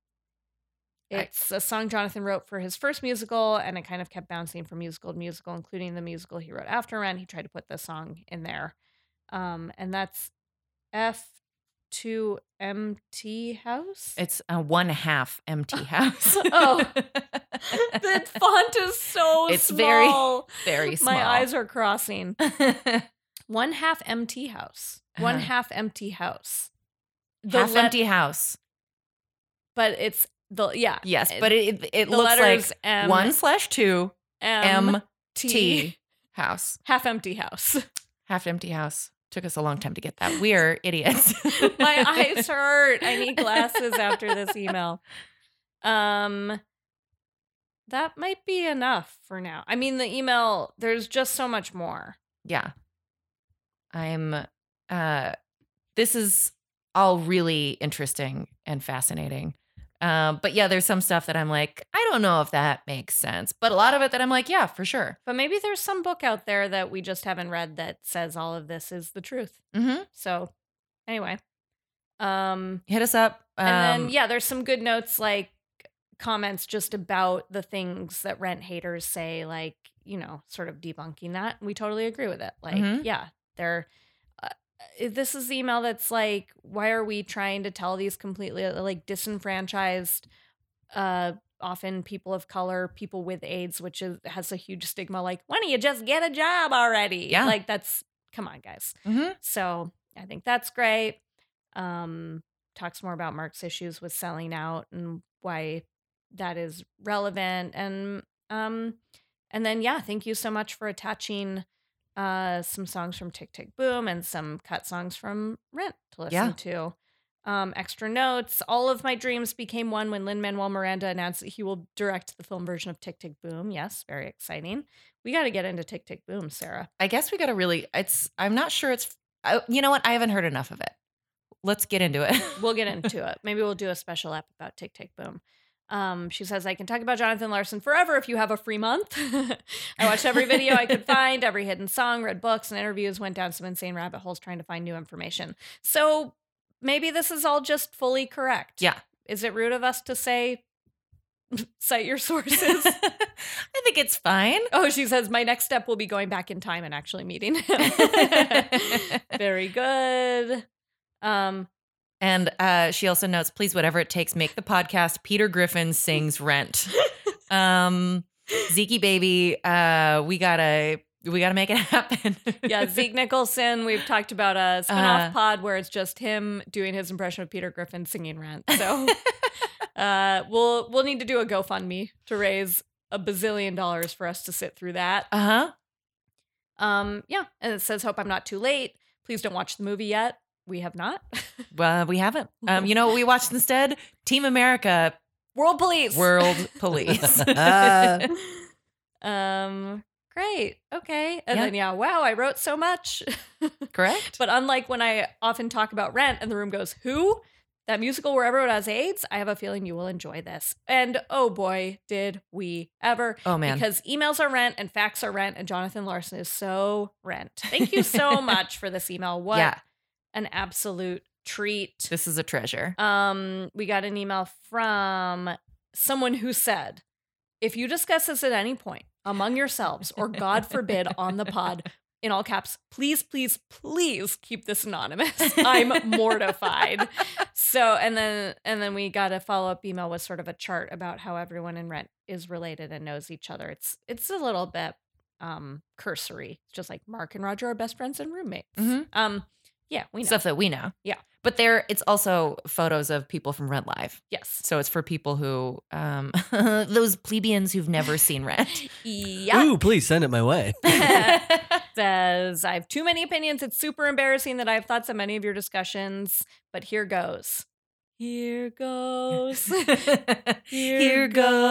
I- it's a song Jonathan wrote for his first musical, and it kind of kept bouncing from musical to musical, including the musical he wrote after Rent. He tried to put the song in there. Um, and that's F two M T House. It's a one half empty house. Oh. The font is so It's very- small. Very small. My eyes are crossing. One half empty house. One Uh-huh. half empty house. The half let- empty house. But it's the yeah. Yes, it- but it it, it the looks like letters M, one slash two M M T T house. half empty house. Half empty house. Took us a long time to get that. We're idiots. My eyes hurt. I need glasses after this email. Um that might be enough for now. I mean, the email, there's just so much more. Yeah. I'm uh this is all really interesting and fascinating. Um, but yeah, there's some stuff that I'm like, I don't know if that makes sense. But a lot of it that I'm like, yeah, for sure. But maybe there's some book out there that we just haven't read that says all of this is the truth. Mm-hmm. So anyway. Um Hit us up. Um, and then yeah, there's some good notes like comments just about the things that rent haters say, like, you know, sort of debunking that. We totally agree with it. Like, Mhm. yeah, they're uh, this is the email that's like, why are we trying to tell these completely uh, like disenfranchised uh often people of color, people with AIDS, which is has a huge stigma, like, why don't you just get a job already? Yeah. Like, that's come on, guys. mhm. So I think that's great. Um, talks more about Mark's issues with selling out and why that is relevant. And um, and then yeah, thank you so much for attaching uh some songs from Tick Tick Boom and some cut songs from Rent to listen Yeah. to. Um, extra notes. All of my dreams became one when Lin-Manuel Miranda announced that he will direct the film version of Tick Tick Boom. Yes, very exciting. We got to get into Tick Tick Boom, Sarah. I guess we got to really, it's, I'm not sure it's, I, you know what? I haven't heard enough of it. Let's get into it. We'll get into it. Maybe we'll do a special app about Tick Tick Boom. Um, she says, I can talk about Jonathan Larson forever if you have a free month. I watched every video I could find, every hidden song, read books and interviews, went down some insane rabbit holes trying to find new information. So maybe this is all just fully correct. Yeah. Is it rude of us to say, cite your sources? I think it's fine. Oh, she says, my next step will be going back in time and actually meeting him. Very good. Um, And uh, she also notes, please, whatever it takes, make the podcast. Peter Griffin sings Rent. um, Zeke baby, uh, we gotta we gotta make it happen. Yeah, Zeke Nicholson. We've talked about a spinoff Uh, pod where it's just him doing his impression of Peter Griffin singing Rent. So uh, we'll we'll need to do a GoFundMe to raise a bazillion dollars for us to sit through that. Uh huh. Um, yeah, and it says, "Hope I'm not too late. Please don't watch the movie yet." We have not. Well, we haven't. Um, you know what we watched instead? Team America, World Police. World Police. um, great. Okay. And Yeah. then yeah, wow, I wrote so much. Correct. But unlike when I often talk about Rent and the room goes, "Who?" That musical where everyone has AIDS, I have a feeling you will enjoy this. And oh boy, did we ever. Oh man. Because emails are Rent and facts are Rent, and Jonathan Larson is so Rent. Thank you so much for this email. What Yeah. an absolute treat. This is a treasure. Um, we got an email from someone who said, if you discuss this at any point among yourselves, or God forbid on the pod, in all caps, please, please, please keep this anonymous. I'm mortified. So, and then, and then we got a follow-up email with sort of a chart about how everyone in Rent is related and knows each other. It's, it's a little bit um, cursory. It's just like Mark and Roger are best friends and roommates. Mhm. Um, yeah, we know. Stuff that we know. Yeah. But there, it's also photos of people from Rent Live. Yes. So it's for people who, um, those plebeians who've never seen Rent. Yeah. Ooh, please send it my way. Says, I have too many opinions. It's super embarrassing that I have thoughts on many of your discussions, but here goes. Here goes. Here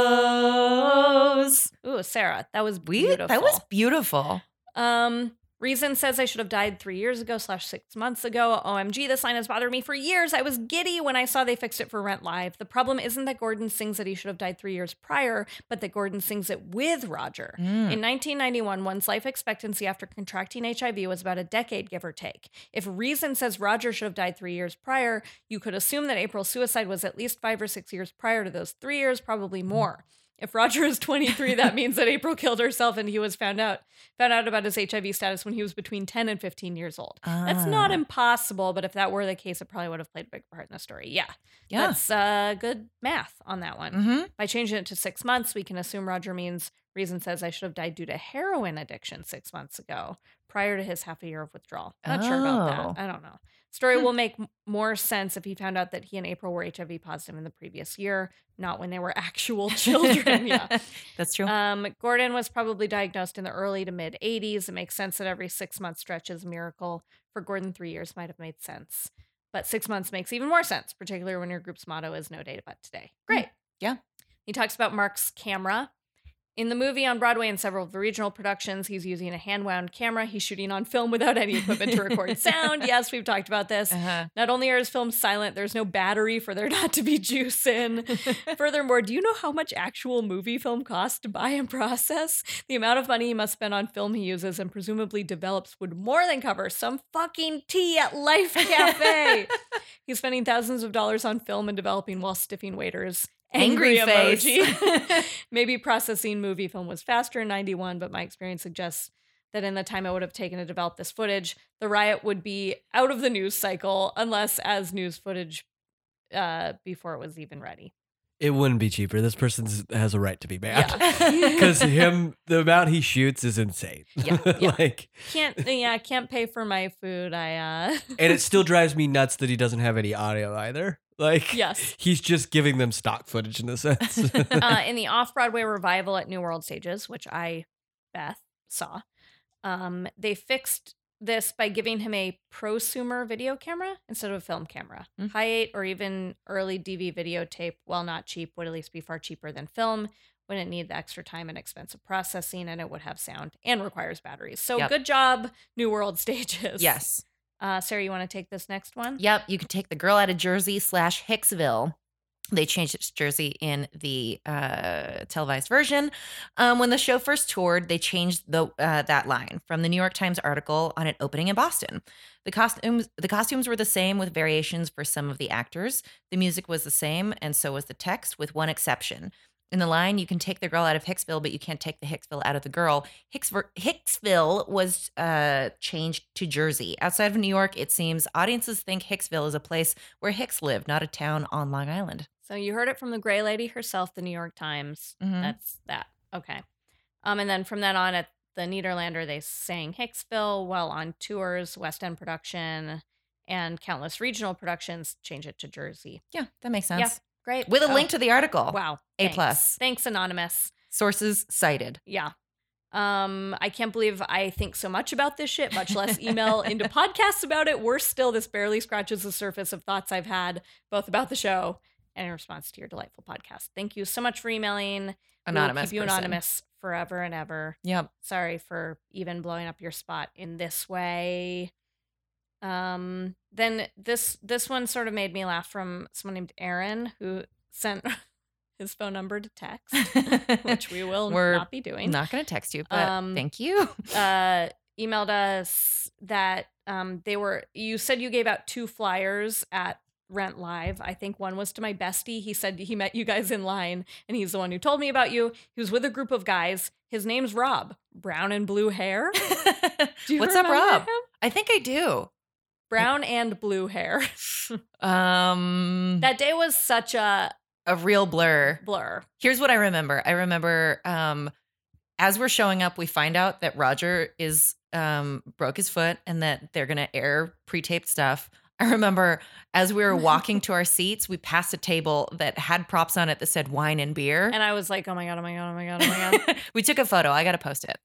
goes. Ooh, Sarah, that was We, beautiful. that was beautiful. Um, Reason says I should have died three years ago slash six months ago. O M G, this line has bothered me for years. I was giddy when I saw they fixed it for Rent Live. The problem isn't that Gordon sings that he should have died three years prior, but that Gordon sings it with Roger. Mm. In nineteen ninety-one, one's life expectancy after contracting H I V was about a decade, give or take. If Reason says Roger should have died three years prior, you could assume that April's suicide was at least five or six years prior to those three years, probably more. If Roger is twenty-three, that means that April killed herself and he was found out found out about his H I V status when he was between ten and fifteen years old. That's not Ah. impossible, but if that were the case, it probably would have played a big part in the story. Yeah. Yeah. That's uh, good math on that one. Mm-hmm. By changing it to six months, we can assume Roger means Reason says I should have died due to heroin addiction six months ago, prior to his half a year of withdrawal. Not sure about Oh. that. I don't know. Story Hmm. will make m- more sense if he found out that he and April were H I V positive in the previous year, not when they were actual children. Yeah. That's true. Um, Gordon was probably diagnosed in the early to mid eighties. It makes sense that every six month stretch is a miracle. For Gordon, three years might have made sense. But six months makes even more sense, particularly when your group's motto is no data but today. Great. Yeah. He talks about Mark's camera. In the movie, on Broadway, and several of the regional productions, he's using a hand-wound camera. He's shooting on film without any equipment to record sound. Yes, we've talked about this. Uh-huh. Not only are his films silent, there's no battery for there not to be juice in. Furthermore, do you know how much actual movie film costs to buy and process? The amount of money he must spend on film he uses and presumably develops would more than cover some fucking tea at Life Cafe. He's spending thousands of dollars on film and developing while stiffing waiters. Angry face. emoji. Maybe processing movie film was faster in ninety-one, but my experience suggests that in the time it would have taken to develop this footage, the riot would be out of the news cycle unless as news footage uh, before it was even ready. It wouldn't be cheaper. This person has a right to be mad. Yeah. Because him, the amount he shoots is insane. Yeah, yeah. like, Can't yeah, can't pay for my food. I uh and it still drives me nuts that he doesn't have any audio either. Like, Yes. he's just giving them stock footage in a sense. uh, in the off-Broadway revival at New World Stages, which I, Beth, saw, um, they fixed this by giving him a prosumer video camera instead of a film camera. Mm. High eight or even early D V videotape, while not cheap, would at least be far cheaper than film. Wouldn't need the extra time and expensive processing, and it would have sound and requires batteries. So Yep. good job, New World Stages. Yes. Uh, Sarah, you want to take this next one? Yep. You can take the girl out of Jersey slash Hicksville. They changed it to Jersey in the uh, televised version. Um, when the show first toured, they changed the uh, that line from the New York Times article on it opening in Boston. The costumes the costumes were the same with variations for some of the actors. The music was the same, and so was the text, with one exception. In the line, you can take the girl out of Hicksville, but you can't take the Hicksville out of the girl. Hicksville, Hicksville was uh, changed to Jersey. Outside of New York, it seems audiences think Hicksville is a place where Hicks lived, not a town on Long Island. So you heard it from the Gray Lady herself, the New York Times. Mhm. That's that. Okay. Um, and then from then on at the Nederlander, they sang Hicksville, while on tours, West End production, and countless regional productions change it to Jersey. Yeah, that makes sense. Yeah, great. With a Oh, link to the article. Wow. A thanks. plus. Thanks, Anonymous. Sources cited. Yeah. Um, I can't believe I think so much about this shit, much less email into podcasts about it. Worse still, this barely scratches the surface of thoughts I've had, both about the show and in response to your delightful podcast. Thank you so much for emailing. Anonymous We'll keep you person. anonymous forever and ever. Yep. Sorry for even blowing up your spot in this way. Um, then this this one sort of made me laugh from someone named Aaron, who sent his phone number to text, which we will We're not be doing. Not going to text you, but Um, thank you. uh, emailed us that um, they were, you said you gave out two flyers at Rent Live. I think one was to my bestie. He said he met you guys in line, and he's the one who told me about you. He was with a group of guys. His name's Rob. Brown and blue hair. Do you What's up, remember Rob? him? I think I do. Brown and blue hair. Um, That day was such a a real blur. blur. Here's what I remember. I remember um, as we're showing up, we find out that Roger is um, broke his foot and that they're going to air pre-taped stuff. I remember as we were walking to our seats, we passed a table that had props on it that said wine and beer. And I was like, oh my God, oh my God, oh my God, oh my God. We took a photo. I got to post it.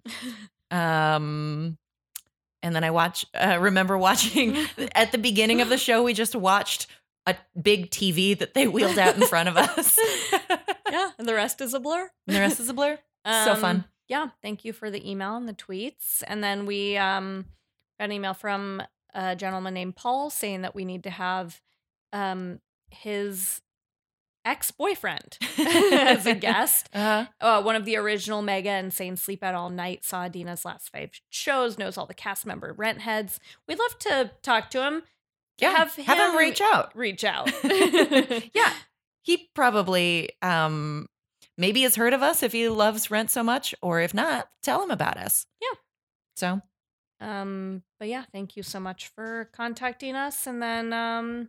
Um, and then I watch, uh, remember watching at the beginning of the show, we just watched a big T V that they wheeled out in front of us. Yeah, and the rest is a blur. And the rest is a blur. So fun. Um, Yeah, thank you for the email and the tweets. And then we um, got an email from a gentleman named Paul saying that we need to have um, his ex-boyfriend as a guest. Uh-huh. Uh, one of the original Mega and Sane Sleep Out All Night, saw Dina's last five shows, knows all the cast member rent heads. We'd love to talk to him. Yeah, Have have him him reach out. Reach out. Yeah, he probably um, maybe has heard of us if he loves Rent so much, or if not, tell him about us. Yeah. So, Um, but yeah, thank you so much for contacting us. And then um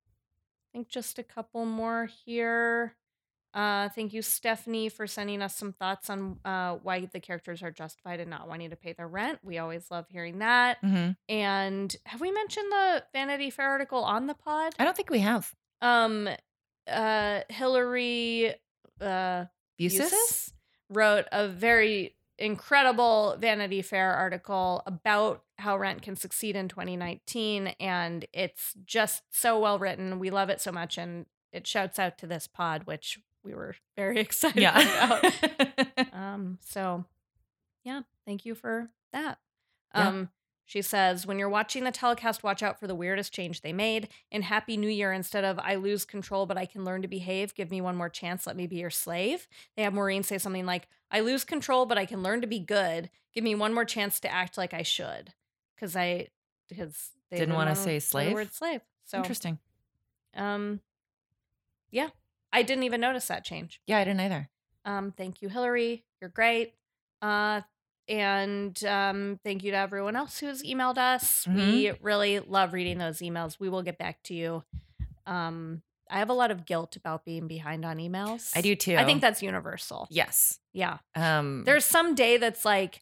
I think just a couple more here. Uh thank you, Stephanie, for sending us some thoughts on uh why the characters are justified in not wanting to pay their rent. We always love hearing that. mhm. And have we mentioned the Vanity Fair article on the pod? I don't think we have. Um uh Hillary uh Busis? Busis wrote a very incredible Vanity Fair article about how Rent can succeed in twenty nineteen, and it's just so well written. We love it so much, and it shouts out to this pod, which we were very excited Yeah. about. Um, so yeah, thank you for that. Yeah. Um, she says, when you're watching the telecast, watch out for the weirdest change they made. In Happy New Year, instead of I lose control, but I can learn to behave, give me one more chance, let me be your slave. They have Maureen say something like, I lose control, but I can learn to be good. Give me one more chance to act like I should. Because I, because they Didn't wanna want say slave? The word slave. So, Interesting. um, yeah, I didn't even notice that change. Yeah, I didn't either. Um, thank you, Hillary. You're great. Uh, and um, thank you to everyone else who's emailed us. We really love reading those emails. We will get back to you. Um, I have a lot of guilt about being behind on emails. I do too. I think that's universal. Yes. Yeah. Um, There's some day that's like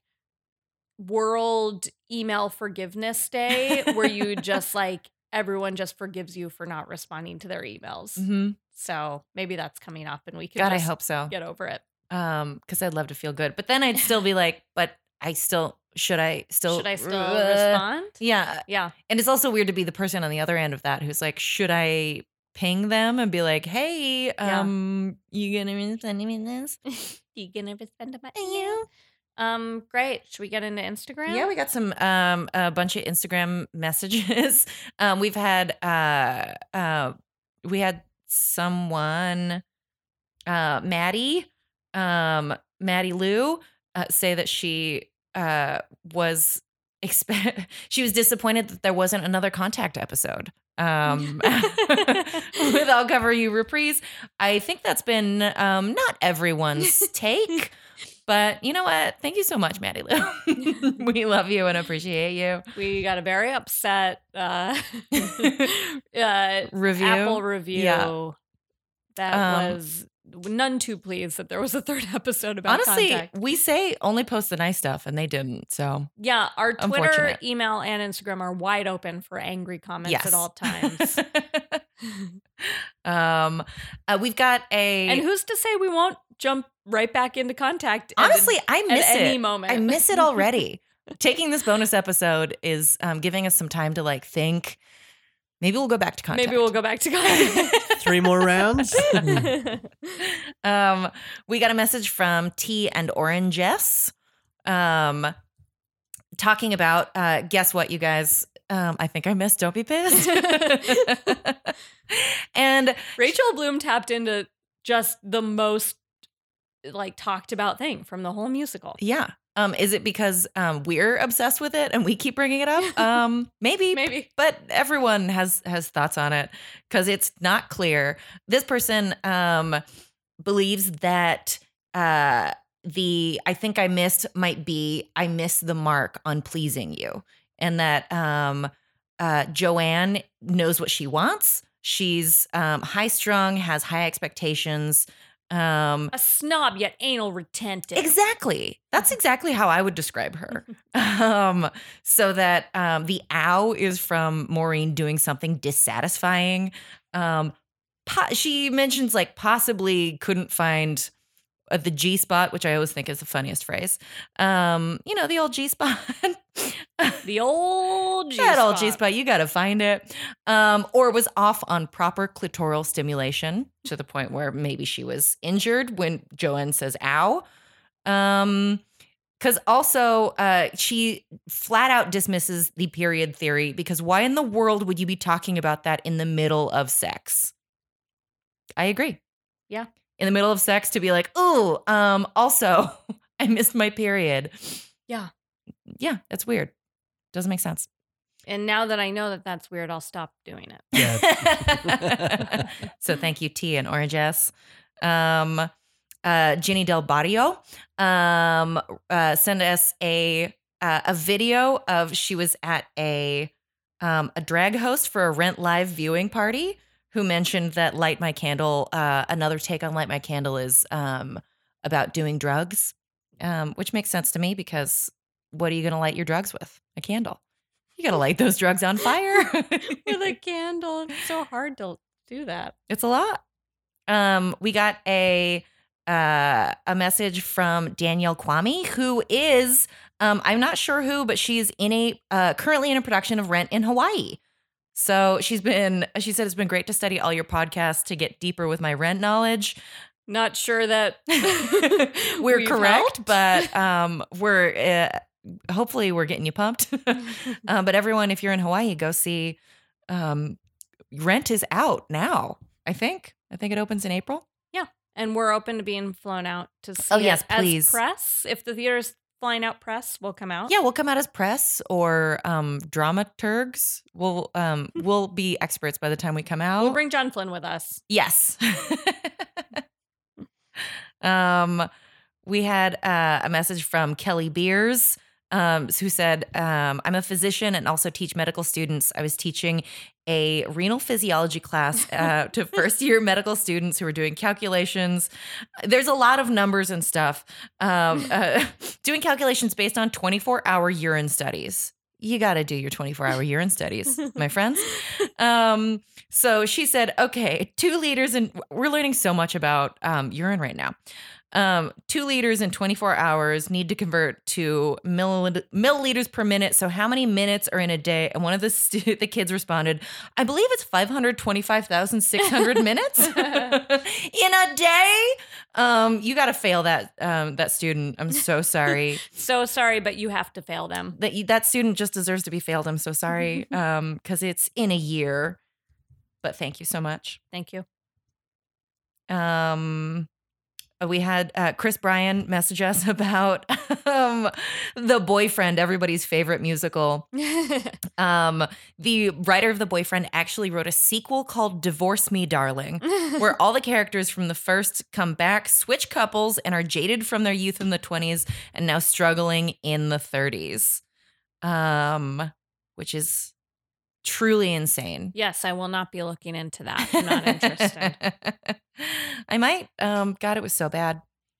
World Email Forgiveness Day where you just like, everyone just forgives you for not responding to their emails. mhm. So maybe that's coming up and we can God, I just hope so. get over it. Um, because I'd love to feel good, but then I'd still be like, but I still should I still Should I still uh, respond? Yeah, Yeah. and it's also weird to be the person on the other end of that who's like, should I ping them and be like, hey, Yeah. um, you gonna send me this? You gonna respond to my email? Um, great. Should we get into Instagram? Yeah, we got some um a bunch of Instagram messages. um, we've had uh uh we had someone uh Maddie um Maddie Lou uh, say that she uh was expe- she was disappointed that there wasn't another Contact episode. Um, with I'll Cover You reprise. I think that's been um, not everyone's take, but you know what? Thank you so much, Maddie Lou. We love you and appreciate you. We got a very upset uh, uh, Review? Apple review Yeah. that Um, was none too pleased that there was a third episode about Honestly, Contact. we say only post the nice stuff, and they didn't. So Yeah, our Twitter, Unfortunate. email, and Instagram are wide open for angry comments yes, at all times. um, uh, we've got a. And who's to say we won't jump right back into Contact? at- honestly, I at miss any it. moment. I miss it already. Taking this bonus episode is um, giving us some time to like think. Maybe we'll go back to Contact. Maybe we'll go back to Contact. Three more rounds. um, we got a message from T and Oranges, um, talking about. Uh, guess what, you guys? Um, I think I missed. Don't be pissed. And Rachel Bloom tapped into just the most like talked about thing from the whole musical. yeah, um, is it because um, we're obsessed with it and we keep bringing it up? Um, maybe, Maybe. but everyone has has thoughts on it because it's not clear. This person um, believes that uh, the I think I missed might be I missed the mark on pleasing you, and that um, uh, Joanne knows what she wants. She's um, high strung, has high expectations. Um, A snob yet anal retentive. Exactly. That's exactly how I would describe her. um, so that um, the ow is from Maureen doing something dissatisfying. Um, po- she mentions like possibly couldn't find uh, the G spot, which I always think is the funniest phrase. Um, you know, the old G spot. The old G That old spot. G spot, you got to find it. Um, or was off on proper clitoral stimulation to the point where maybe she was injured when Joanne says ow. Um, because also uh, she flat out dismisses the period theory because why in the world would you be talking about that in the middle of sex? I agree. Yeah. In the middle of sex to be like, ooh, um, also, I missed my period. Yeah. Yeah, that's weird. Doesn't make sense. And now that I know that that's weird, I'll stop doing it. Yeah. So thank you, T and Oranges. Um, uh, Ginny Del Barrio um, uh, sent us a uh, a video of she was at a um, a drag host for a Rent Live viewing party who mentioned that Light My Candle, uh, another take on Light My Candle is um, about doing drugs, um, which makes sense to me because what are you going to light your drugs with? A candle. You got to light those drugs on fire. With a candle. It's so hard to do that. It's a lot. Um, we got a uh, a message from Danielle Kwame, who is um, I'm not sure who, but she's in a uh, currently in a production of Rent in Hawaii. So she's been. She said it's been great to study all your podcasts to get deeper with my Rent knowledge. Not sure that We're we've correct, helped. but um, we're uh, hopefully we're getting you pumped. um, but everyone, if you're in Hawaii, go see. Um, Rent is out now. I think. I think it opens in April. And we're open to being flown out to see Oh, yes, it as please. press. If the theater's flying out press, we'll come out. Yeah, we'll come out as press or um, dramaturgs. We'll um, we'll be experts by the time we come out. We'll bring John Flynn with us. Yes. um, we had uh, a message from Kelly Beers, um, who said, um, I'm a physician and also teach medical students. I was teaching a renal physiology class uh, to first year medical students who were doing calculations. There's a lot of numbers and stuff. Um, uh, doing calculations based on twenty-four hour urine studies. You got to do your twenty-four hour urine studies, my friends. Um, so she said, okay, two liters, and we're learning so much about um, urine right now. Um, two liters in twenty-four hours need to convert to millil- milliliters per minute. So how many minutes are in a day? And one of the stu- the kids responded, I believe it's five hundred twenty-five thousand six hundred minutes in a day. Um, you got to fail that um, that student. I'm so sorry. So sorry, but you have to fail them. that that student just deserves to be failed. I'm so sorry. Um, because it's in a year. But thank you so much. Thank you. Um. we had uh, Chris Bryan message us about um, The Boyfriend, everybody's favorite musical. Um, the writer of The Boyfriend actually wrote a sequel called Divorce Me, Darling, where all the characters from the first come back, switch couples, and are jaded from their youth in the twenties and now struggling in the thirties, um, which is truly insane. Yes, I will not be looking into that. I'm not interested. I might. Um, God, it was so bad.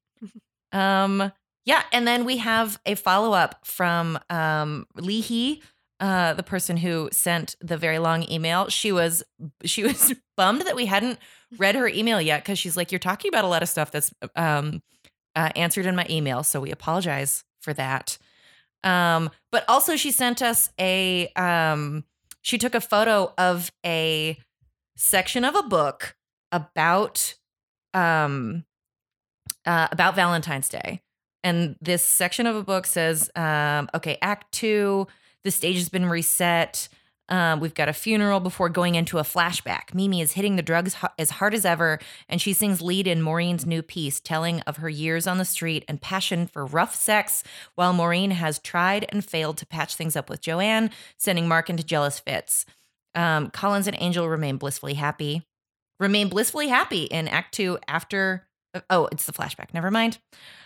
Um, yeah, and then we have a follow-up from um, Lee Hee, uh, the person who sent the very long email. She was she was bummed that we hadn't read her email yet because she's like, you're talking about a lot of stuff that's um, uh, answered in my email, so we apologize for that. Um, but also she sent us a um, she took a photo of a section of a book about um uh, about Valentine's Day. And this section of a book says, um, okay, act two, the stage has been reset. Um, we've got a funeral before going into a flashback. Mimi is hitting the drugs h- as hard as ever, and she sings lead in Maureen's new piece, telling of her years on the street and passion for rough sex, while Maureen has tried and failed to patch things up with Joanne, sending Mark into jealous fits. Um, Collins and Angel remain blissfully happy. Remain blissfully happy in Act Two after. Oh, it's the flashback. Never mind.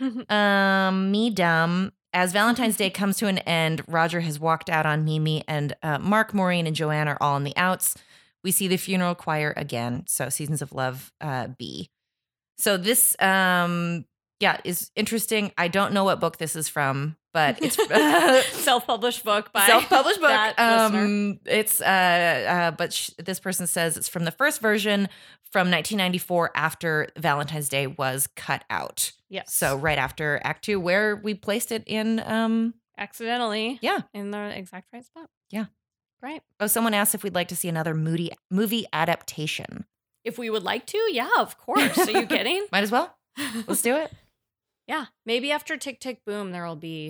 um, me dumb. As Valentine's Day comes to an end, Roger has walked out on Mimi, and uh, Mark, Maureen, and Joanne are all on the outs. We see the funeral choir again. So Seasons of Love uh, B. So this, um, yeah, is interesting. I don't know what book this is from, but it's self-published book by self-published book. that Um, listener. it's uh, uh, but sh- this person says it's from the first version from nineteen ninety-four after Valentine's Day was cut out. Yes. So right after Act Two, where we placed it in. Um, Accidentally. Yeah. In the exact right spot. Yeah. Great. Oh, someone asked if we'd like to see another moody movie adaptation. If we would like to, yeah, of course. Are you kidding? Might as well. Let's do it. Yeah. Maybe after Tick Tick Boom, there will be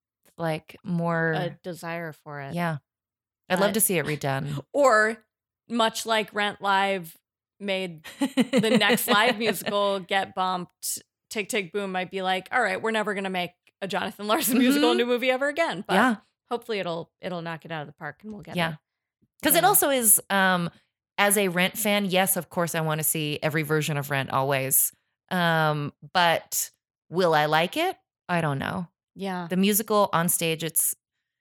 Like more. a desire for it. Yeah. I'd love But- to see it redone. Or much like Rent Live made the next live musical get bumped, Tick Tick Boom might be like, all right, we're never going to make a Jonathan Larson musical Mhm. into a movie ever again. But Yeah. hopefully it'll it'll knock it out of the park and we'll get Yeah. it. Because it Yeah. also is, um, as a Rent fan, yes, of course, I want to see every version of Rent always. Um, but will I like it? I don't know. Yeah. The musical on stage, it's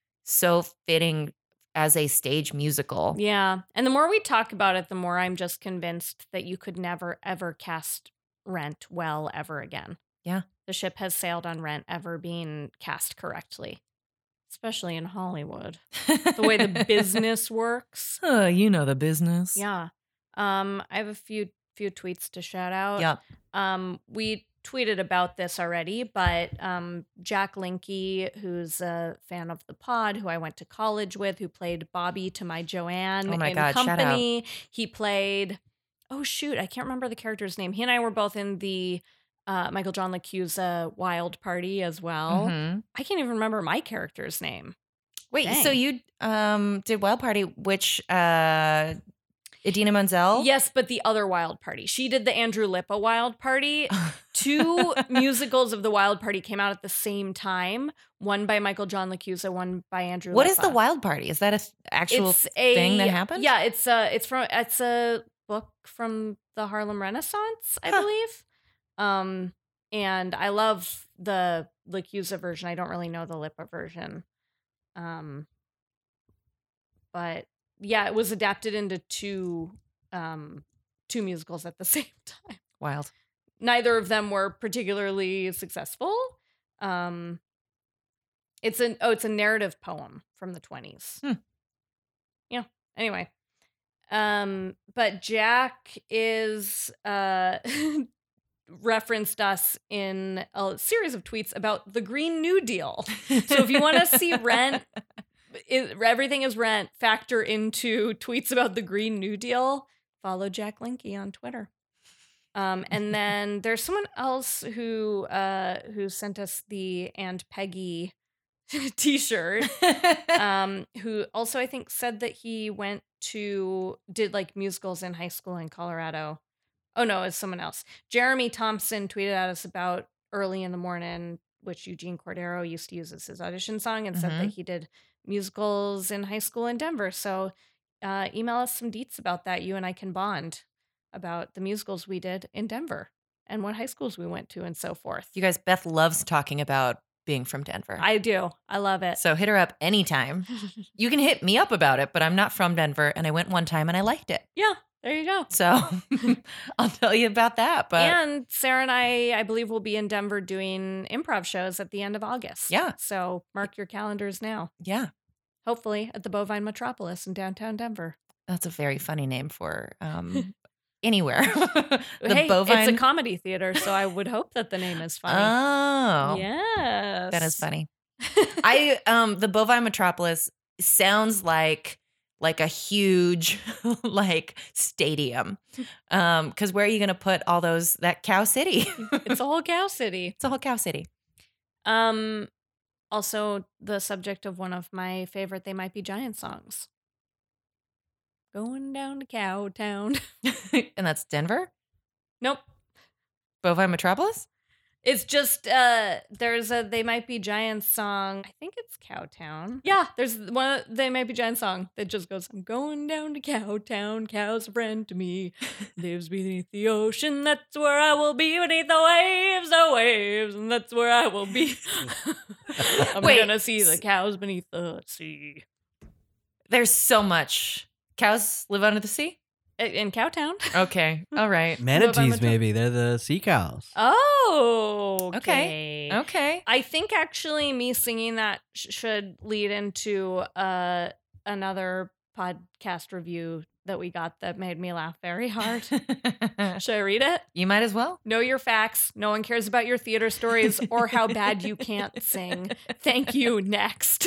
so fitting as a stage musical. Yeah. And the more we talk about it, the more I'm just convinced that you could never, ever cast Rent well ever again. Yeah. The ship has sailed on Rent ever being cast correctly, especially in Hollywood. The way the business works. Oh, you know the business. Yeah. Um, I have a few few tweets to shout out. Yep. Um, we tweeted about this already, but um, Jack Linky, who's a fan of the pod, who I went to college with, who played Bobby to my Joanne Oh my in God, shout out. Company. He played, oh shoot, I can't remember the character's name. He and I were both in the uh, Michael John LaCusa Wild Party as well. Mhm. I can't even remember my character's name. Wait, Dang. so you um, did Wild Party, which uh, Idina Menzel? Yes, but the other Wild Party. She did the Andrew Lippa Wild Party. Two musicals of the Wild Party came out at the same time. One by Michael John LaCusa, one by Andrew What Lippa. is the Wild Party? Is that a th- actual It's a thing that happened? Yeah, it's a it's from it's a book from the Harlem Renaissance, I Huh. believe. Um, and I love the LaCusa version. I don't really know the Lippa version. Um, but yeah, it was adapted into two um two musicals at the same time. Wild. Neither of them were particularly successful. Um, it's an oh, it's a narrative poem from the twenties. Hmm. Yeah. Anyway, um, but Jack is uh referenced us in a series of tweets about the Green New Deal. So if you want to see Rent, it, everything is Rent, factor into tweets about the Green New Deal, follow Jack Linky on Twitter. Um, and then there's someone else who uh, who sent us the And Peggy t-shirt, um, who also I think said that he went to, did like musicals in high school in Colorado. Oh, no, it's someone else. Jeremy Thompson tweeted at us about Early in the Morning, which Eugene Cordero used to use as his audition song, and said Mhm. that he did musicals in high school in Denver. So uh, email us some deets about that. You and I can bond about the musicals we did in Denver and what high schools we went to and so forth. You guys, Beth loves talking about being from Denver. I do. I love it. So hit her up anytime. You can hit me up about it, but I'm not from Denver, and I went one time and I liked it. Yeah, there you go. So I'll tell you about that. But And Sarah and I, I believe, will be in Denver doing improv shows at the end of August. Yeah. So mark your calendars now. yeah, Hopefully at the Bovine Metropolis in downtown Denver. that's a very funny name for um, anywhere. the hey, bovine. it's a comedy theater, so I would hope that the name is funny. Oh, Yes. that is funny. I um the Bovine Metropolis sounds like like a huge like stadium. Um, because where are you gonna put all those that cow city? It's a whole cow city. It's a whole cow city. Um, also the subject of one of my favorite They Might Be Giant songs. Going down to Cowtown. And that's Denver? Nope. Bovine Metropolis? It's just uh there's a They Might Be Giants song. I think it's Cowtown. Yeah, there's one of They Might Be Giants song that just goes, I'm going down to Cowtown, cow's a friend to me. Lives beneath the ocean, that's where I will be. Beneath the waves, the waves, and that's where I will be. I'm Wait. gonna see the cows beneath the sea. There's so much. Cows live under the sea? I- In Cowtown. Okay. All right. Manatees, Metro- maybe. They're the sea cows. Oh, Okay. okay. Okay. I think actually me singing that sh- should lead into uh, another podcast review that we got that made me laugh very hard. Should I read it? You might as well. Know your facts. No one cares about your theater stories or how bad you can't sing. Thank you. Next.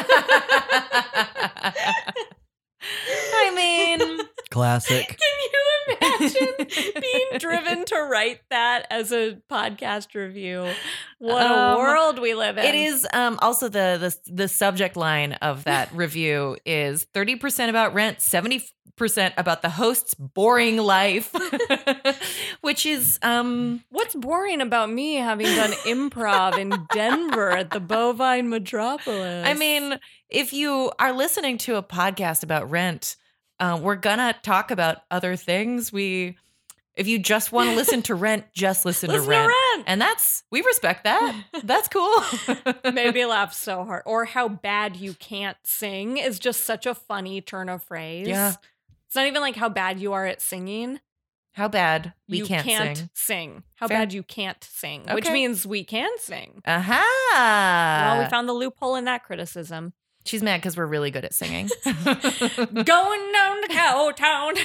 I mean, Classic. Can you imagine being driven to write that as a podcast review? What a Um, world we live in. it is um, also the, the the subject line of that review is thirty percent about Rent, seventy percent about the host's boring life, which is um What's boring about me having done improv in Denver at the Bovine Metropolis? I mean, if you are listening to a podcast about Rent, uh, we're gonna talk about other things. We, if you just want to listen to Rent, just listen, listen to, Rent. to Rent. and that's we respect that. That's cool. Made me laugh so hard. Or how bad you can't sing is just such a funny turn of phrase. Yeah. It's not even like how bad you are at singing. How bad we you can't, can't sing. sing. How Fair. bad you can't sing, which Okay. means we can sing. Aha! well, we found the loophole in that criticism. She's mad because we're really good at singing. Going down to Cowtown.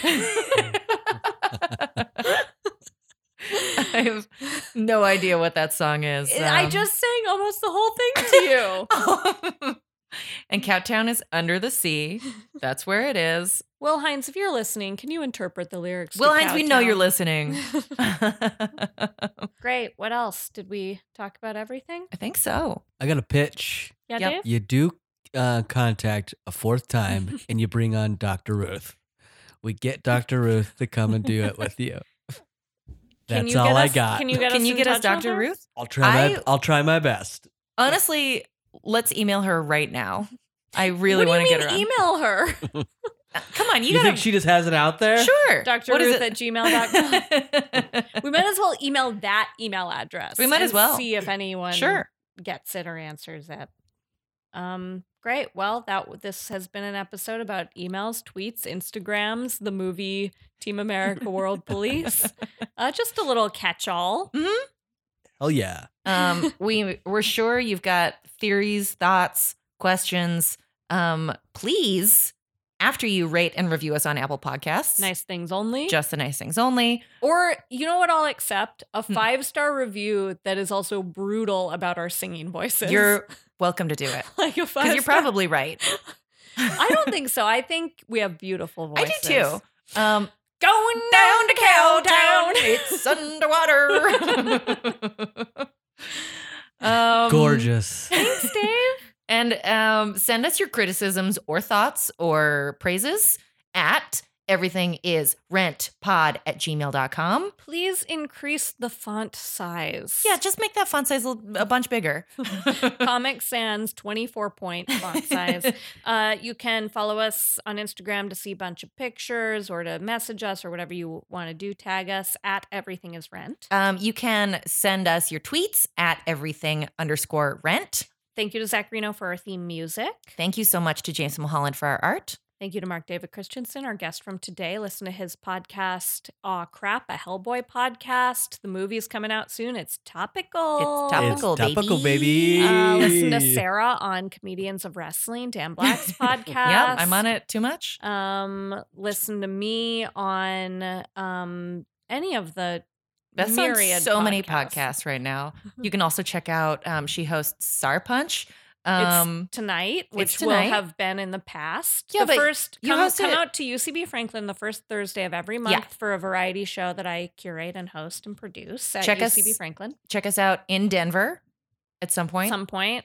I have no idea what that song is. I um, just sang almost the whole thing to you. And Cowtown is under the sea. That's where it is. Will Hines, if you're listening, can you interpret the lyrics? Will to Hines, we know Cowtown? you're listening. Great. What else? Did we talk about everything? I think so. I got a pitch. Yeah, Yep. Dave? You do uh, contact a fourth time and you bring on Doctor Ruth. We get Doctor Ruth to come and do it with you. Can That's you all get I us- got. Can you get Can us you in get us touch with Doctor her? Ruth? I'll try my I- I'll try my best. Honestly, let's email her right now. I really what want do to you get mean her on. email her? Come on, you, You, gotta. think she just has it out there? Sure. Doctor What is Ruth it? at gmail dot com. We might as well email that email address. We might as and well. see if anyone Sure. gets it or answers it. Um, great. Well, that this has been an episode about emails, tweets, Instagrams, the movie Team America World Police. Uh, just a little catch-all. Oh yeah. um, we we're sure you've got theories, thoughts, questions. Um, please, after you rate and review us on Apple Podcasts, Nice things only. just the nice things only. Or you know what I'll accept? A Hmm. five-star review that is also brutal about our singing voices. You're welcome to do it like a because five you're probably right. I don't think so. I think we have beautiful I voices. do too. Um, Going down to Cowtown, Cowtown. it's underwater. um, Gorgeous. Thanks, Dave. And um, send us your criticisms or thoughts or praises at Everything is rentpod at gmail dot com. Please increase the font size. Yeah, just make that font size a, little, a bunch bigger. Comic Sans twenty-four point font size. Uh, you can follow us on Instagram to see a bunch of pictures or to message us or whatever you want to do. Tag us at Everything is Rent. Um, you can send us your tweets at everything underscore rent. Thank you to Zach Reno for our theme music. Thank you so much to James Mulholland for our art. Thank you to Mark David Christensen, our guest from today. Listen to his podcast, Aw Crap, a Hellboy podcast. The movie's coming out soon. It's topical. It's topical, it's topical baby. baby. Uh, listen to Sarah on Comedians of Wrestling, Dan Black's podcast. Yep, I'm on it too much. Um, listen to me on um any of the Beth's on myriad so podcasts. many podcasts right now. You can also check out, um, she hosts Star Punch. Um, It's tonight, which tonight. will have been in the past. Yeah, the but first you come, host come it- out to U C B Franklin the first Thursday of every month Yeah. for a variety show that I curate and host and produce at Check U C B us- Franklin. check us out in Denver at some point. Some point.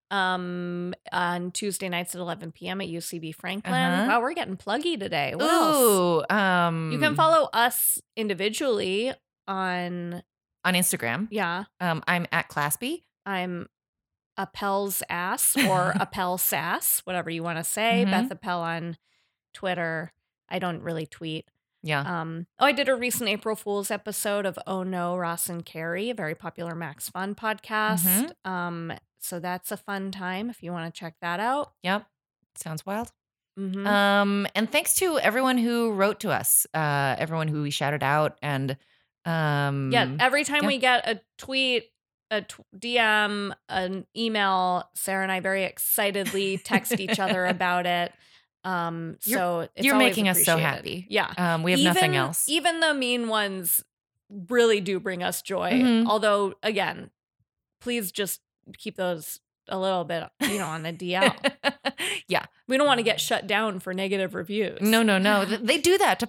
Um, on Tuesday nights at eleven p.m. at U C B Franklin. Uh-huh. Wow, we're getting pluggy today. What else? Ooh, um, You can follow us individually on on Instagram. yeah. Um, I'm at Claspy. I'm Appel's ass or Appel sass, whatever you want to say. Mhm. Beth Appel on Twitter. I don't really tweet. Yeah. Um, oh, I did a recent April Fool's episode of Oh No, Ross and Carrie, a very popular Max Fun podcast. Mhm. Um, so that's a fun time if you want to check that out. Yep. Sounds wild. Mhm. Um, and thanks to everyone who wrote to us, uh, everyone who we shouted out, and um, yeah, every time yeah. we get a tweet, a t- D M, an email, Sarah and I very excitedly text each other about it. Um, You're- so it's you're always making us so appreciated. happy. Yeah. um, we have nothing Even- else. Even the mean ones really do bring us joy. Mhm. Although, again, please just keep those a little bit, you know, on the D L. Yeah. We don't want to get shut down for negative reviews. No, no, no. Th- They do that to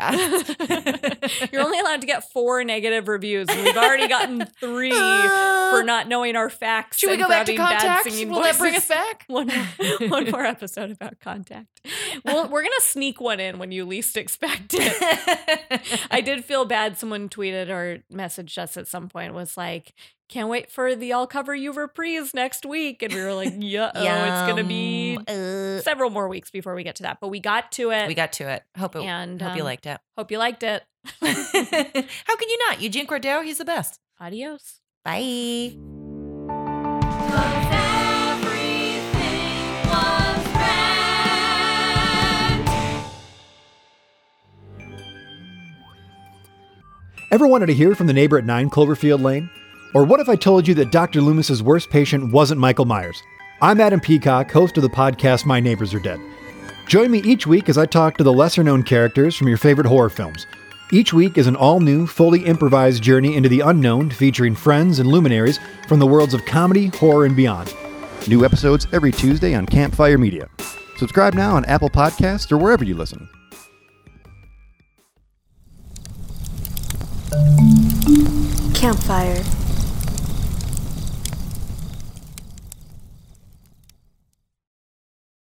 podcasts. You're only allowed to get four negative reviews, and we've already gotten three for not knowing our facts. Should we and go for back to having bad Contact? singing Will that bring voices. us back? One more, one more episode about Contact. Well, we're gonna sneak one in when you least expect it. I did feel bad. Someone tweeted or messaged us at some point, was like, "Can't wait for the I'll Cover You reprise next week," and we were like, "Yeah, oh, it's gonna be Yum. Uh, several more weeks before we get to that." But we got to it. we got to it. Hope it. And, hope you um, liked it. Hope you liked it. How can you not? Eugene Cordero, he's the best. Adios. Bye. Ever wanted to hear from the neighbor at nine Cloverfield Lane? Or what if I told you that Doctor Loomis's worst patient wasn't Michael Myers? I'm Adam Peacock, host of the podcast My Neighbors Are Dead. Join me each week as I talk to the lesser-known characters from your favorite horror films. Each week is an all-new, fully improvised journey into the unknown featuring friends and luminaries from the worlds of comedy, horror, and beyond. New episodes every Tuesday on Campfire Media. Subscribe now on Apple Podcasts or wherever you listen. Campfire.